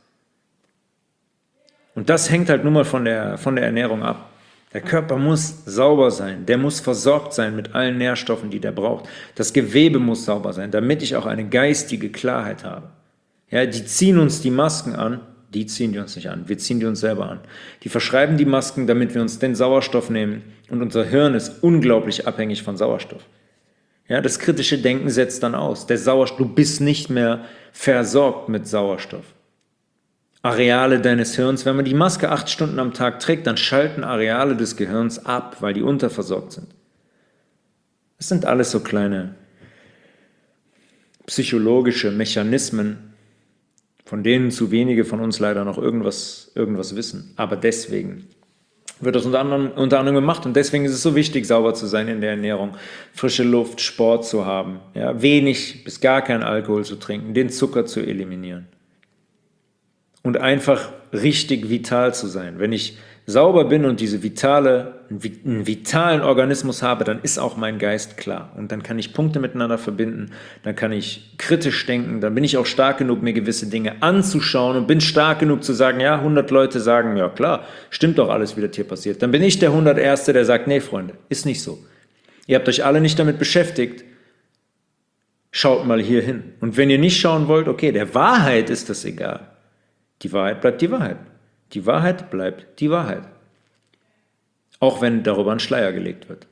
Und das hängt halt nun mal von der, von der Ernährung ab. Der Körper muss sauber sein, der muss versorgt sein mit allen Nährstoffen, die der braucht. Das Gewebe muss sauber sein, damit ich auch eine geistige Klarheit habe. Ja, die ziehen uns die Masken an, die ziehen die uns nicht an, wir ziehen die uns selber an. Die verschreiben die Masken, damit wir uns den Sauerstoff nehmen und unser Hirn ist unglaublich abhängig von Sauerstoff. Ja, das kritische Denken setzt dann aus. Der Sauerstoff, du bist nicht mehr versorgt mit Sauerstoff. Areale deines Hirns, wenn man die Maske acht Stunden am Tag trägt, dann schalten Areale des Gehirns ab, weil die unterversorgt sind. Das sind alles so kleine psychologische Mechanismen, von denen zu wenige von uns leider noch irgendwas, irgendwas wissen. Aber deswegen wird das unter anderem, unter anderem gemacht und deswegen ist es so wichtig, sauber zu sein in der Ernährung, frische Luft, Sport zu haben, ja, wenig bis gar keinen Alkohol zu trinken, den Zucker zu eliminieren. Und einfach richtig vital zu sein. Wenn ich sauber bin und diese vitale, einen vitalen Organismus habe, dann ist auch mein Geist klar. Und dann kann ich Punkte miteinander verbinden, dann kann ich kritisch denken, dann bin ich auch stark genug, mir gewisse Dinge anzuschauen und bin stark genug zu sagen, ja, hundert Leute sagen, ja klar, stimmt doch alles, wie das hier passiert. Dann bin ich der hunderterste, der sagt, nee, Freunde, ist nicht so. Ihr habt euch alle nicht damit beschäftigt, schaut mal hier hin. Und wenn ihr nicht schauen wollt, okay, der Wahrheit ist das egal. Die Wahrheit bleibt die Wahrheit. Die Wahrheit bleibt die Wahrheit. Auch wenn darüber ein Schleier gelegt wird.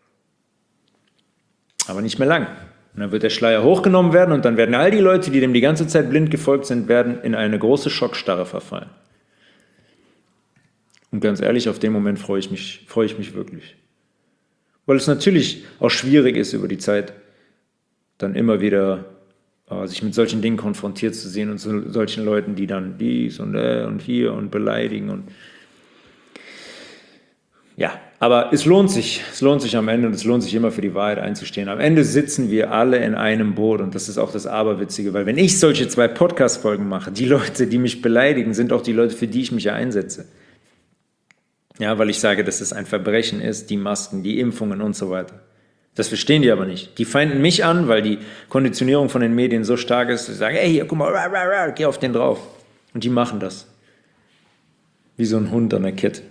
Aber nicht mehr lang. Und dann wird der Schleier hochgenommen werden und dann werden all die Leute, die dem die ganze Zeit blind gefolgt sind, werden in eine große Schockstarre verfallen. Und ganz ehrlich, auf den Moment freue ich mich, freue ich mich wirklich. Weil es natürlich auch schwierig ist, über die Zeit dann immer wieder sich mit solchen Dingen konfrontiert zu sehen und zu solchen Leuten, die dann dies und äh und hier und beleidigen und ja, aber es lohnt sich, es lohnt sich am Ende und es lohnt sich immer für die Wahrheit einzustehen. Am Ende sitzen wir alle in einem Boot und das ist auch das Aberwitzige, weil wenn ich solche zwei Podcast-Folgen mache, die Leute, die mich beleidigen, sind auch die Leute, für die ich mich einsetze. Ja, weil ich sage, dass es ein Verbrechen ist, die Masken, die Impfungen und so weiter. Das verstehen die aber nicht. Die feinden mich an, weil die Konditionierung von den Medien so stark ist, dass sie sagen, hey, hier, guck mal, rah, rah, rah, geh auf den drauf. Und die machen das. Wie so ein Hund an der Kette.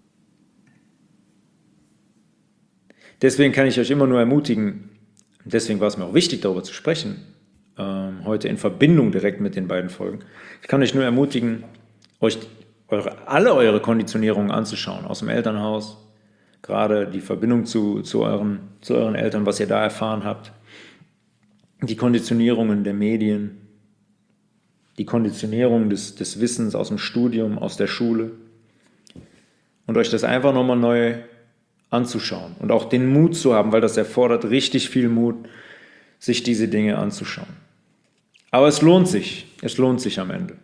Deswegen kann ich euch immer nur ermutigen, deswegen war es mir auch wichtig, darüber zu sprechen, ähm, heute in Verbindung direkt mit den beiden Folgen. Ich kann euch nur ermutigen, euch eure, alle eure Konditionierungen anzuschauen, aus dem Elternhaus, gerade die Verbindung zu, zu, euren, zu euren Eltern, was ihr da erfahren habt, die Konditionierungen der Medien, die Konditionierung des, des Wissens aus dem Studium, aus der Schule und euch das einfach nochmal neu anzuschauen und auch den Mut zu haben, weil das erfordert richtig viel Mut, sich diese Dinge anzuschauen. Aber es lohnt sich, es lohnt sich am Ende.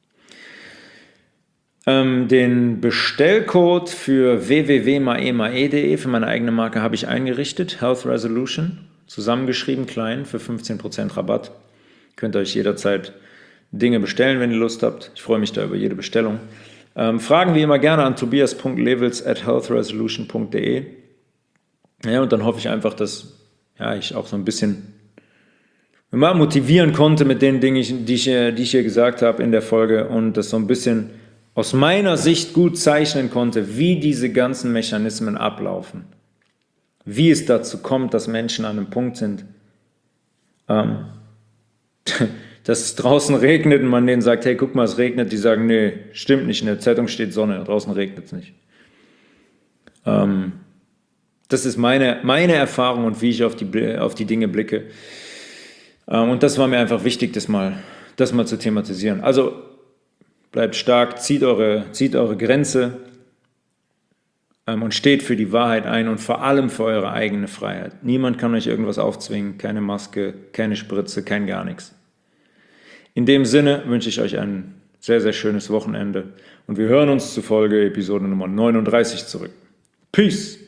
Ähm, den Bestellcode für w w w punkt maemae punkt de für meine eigene Marke habe ich eingerichtet, Health Resolution, zusammengeschrieben, klein, für fünfzehn Prozent Rabatt. Könnt ihr euch jederzeit Dinge bestellen, wenn ihr Lust habt. Ich freue mich da über jede Bestellung. Ähm, Fragen wie immer gerne an tobias punkt levels at health resolution punkt de. Ja, und dann hoffe ich einfach, dass ja, ich auch so ein bisschen mal motivieren konnte mit den Dingen, die ich, die ich hier gesagt habe in der Folge und das so ein bisschen aus meiner Sicht gut zeichnen konnte, wie diese ganzen Mechanismen ablaufen. Wie es dazu kommt, dass Menschen an einem Punkt sind, ähm, dass es draußen regnet und man denen sagt, hey, guck mal, es regnet. Die sagen, nee, stimmt nicht, in der Zeitung steht Sonne, draußen regnet es nicht. Ähm, das ist meine, meine Erfahrung und wie ich auf die, auf die Dinge blicke. Ähm, und das war mir einfach wichtig, das mal, das mal zu thematisieren. Also bleibt stark, zieht eure, zieht eure Grenze ähm, und steht für die Wahrheit ein und vor allem für eure eigene Freiheit. Niemand kann euch irgendwas aufzwingen, keine Maske, keine Spritze, kein gar nichts. In dem Sinne wünsche ich euch ein sehr, sehr schönes Wochenende und wir hören uns zu Folge Episode Nummer neununddreißig zurück. Peace!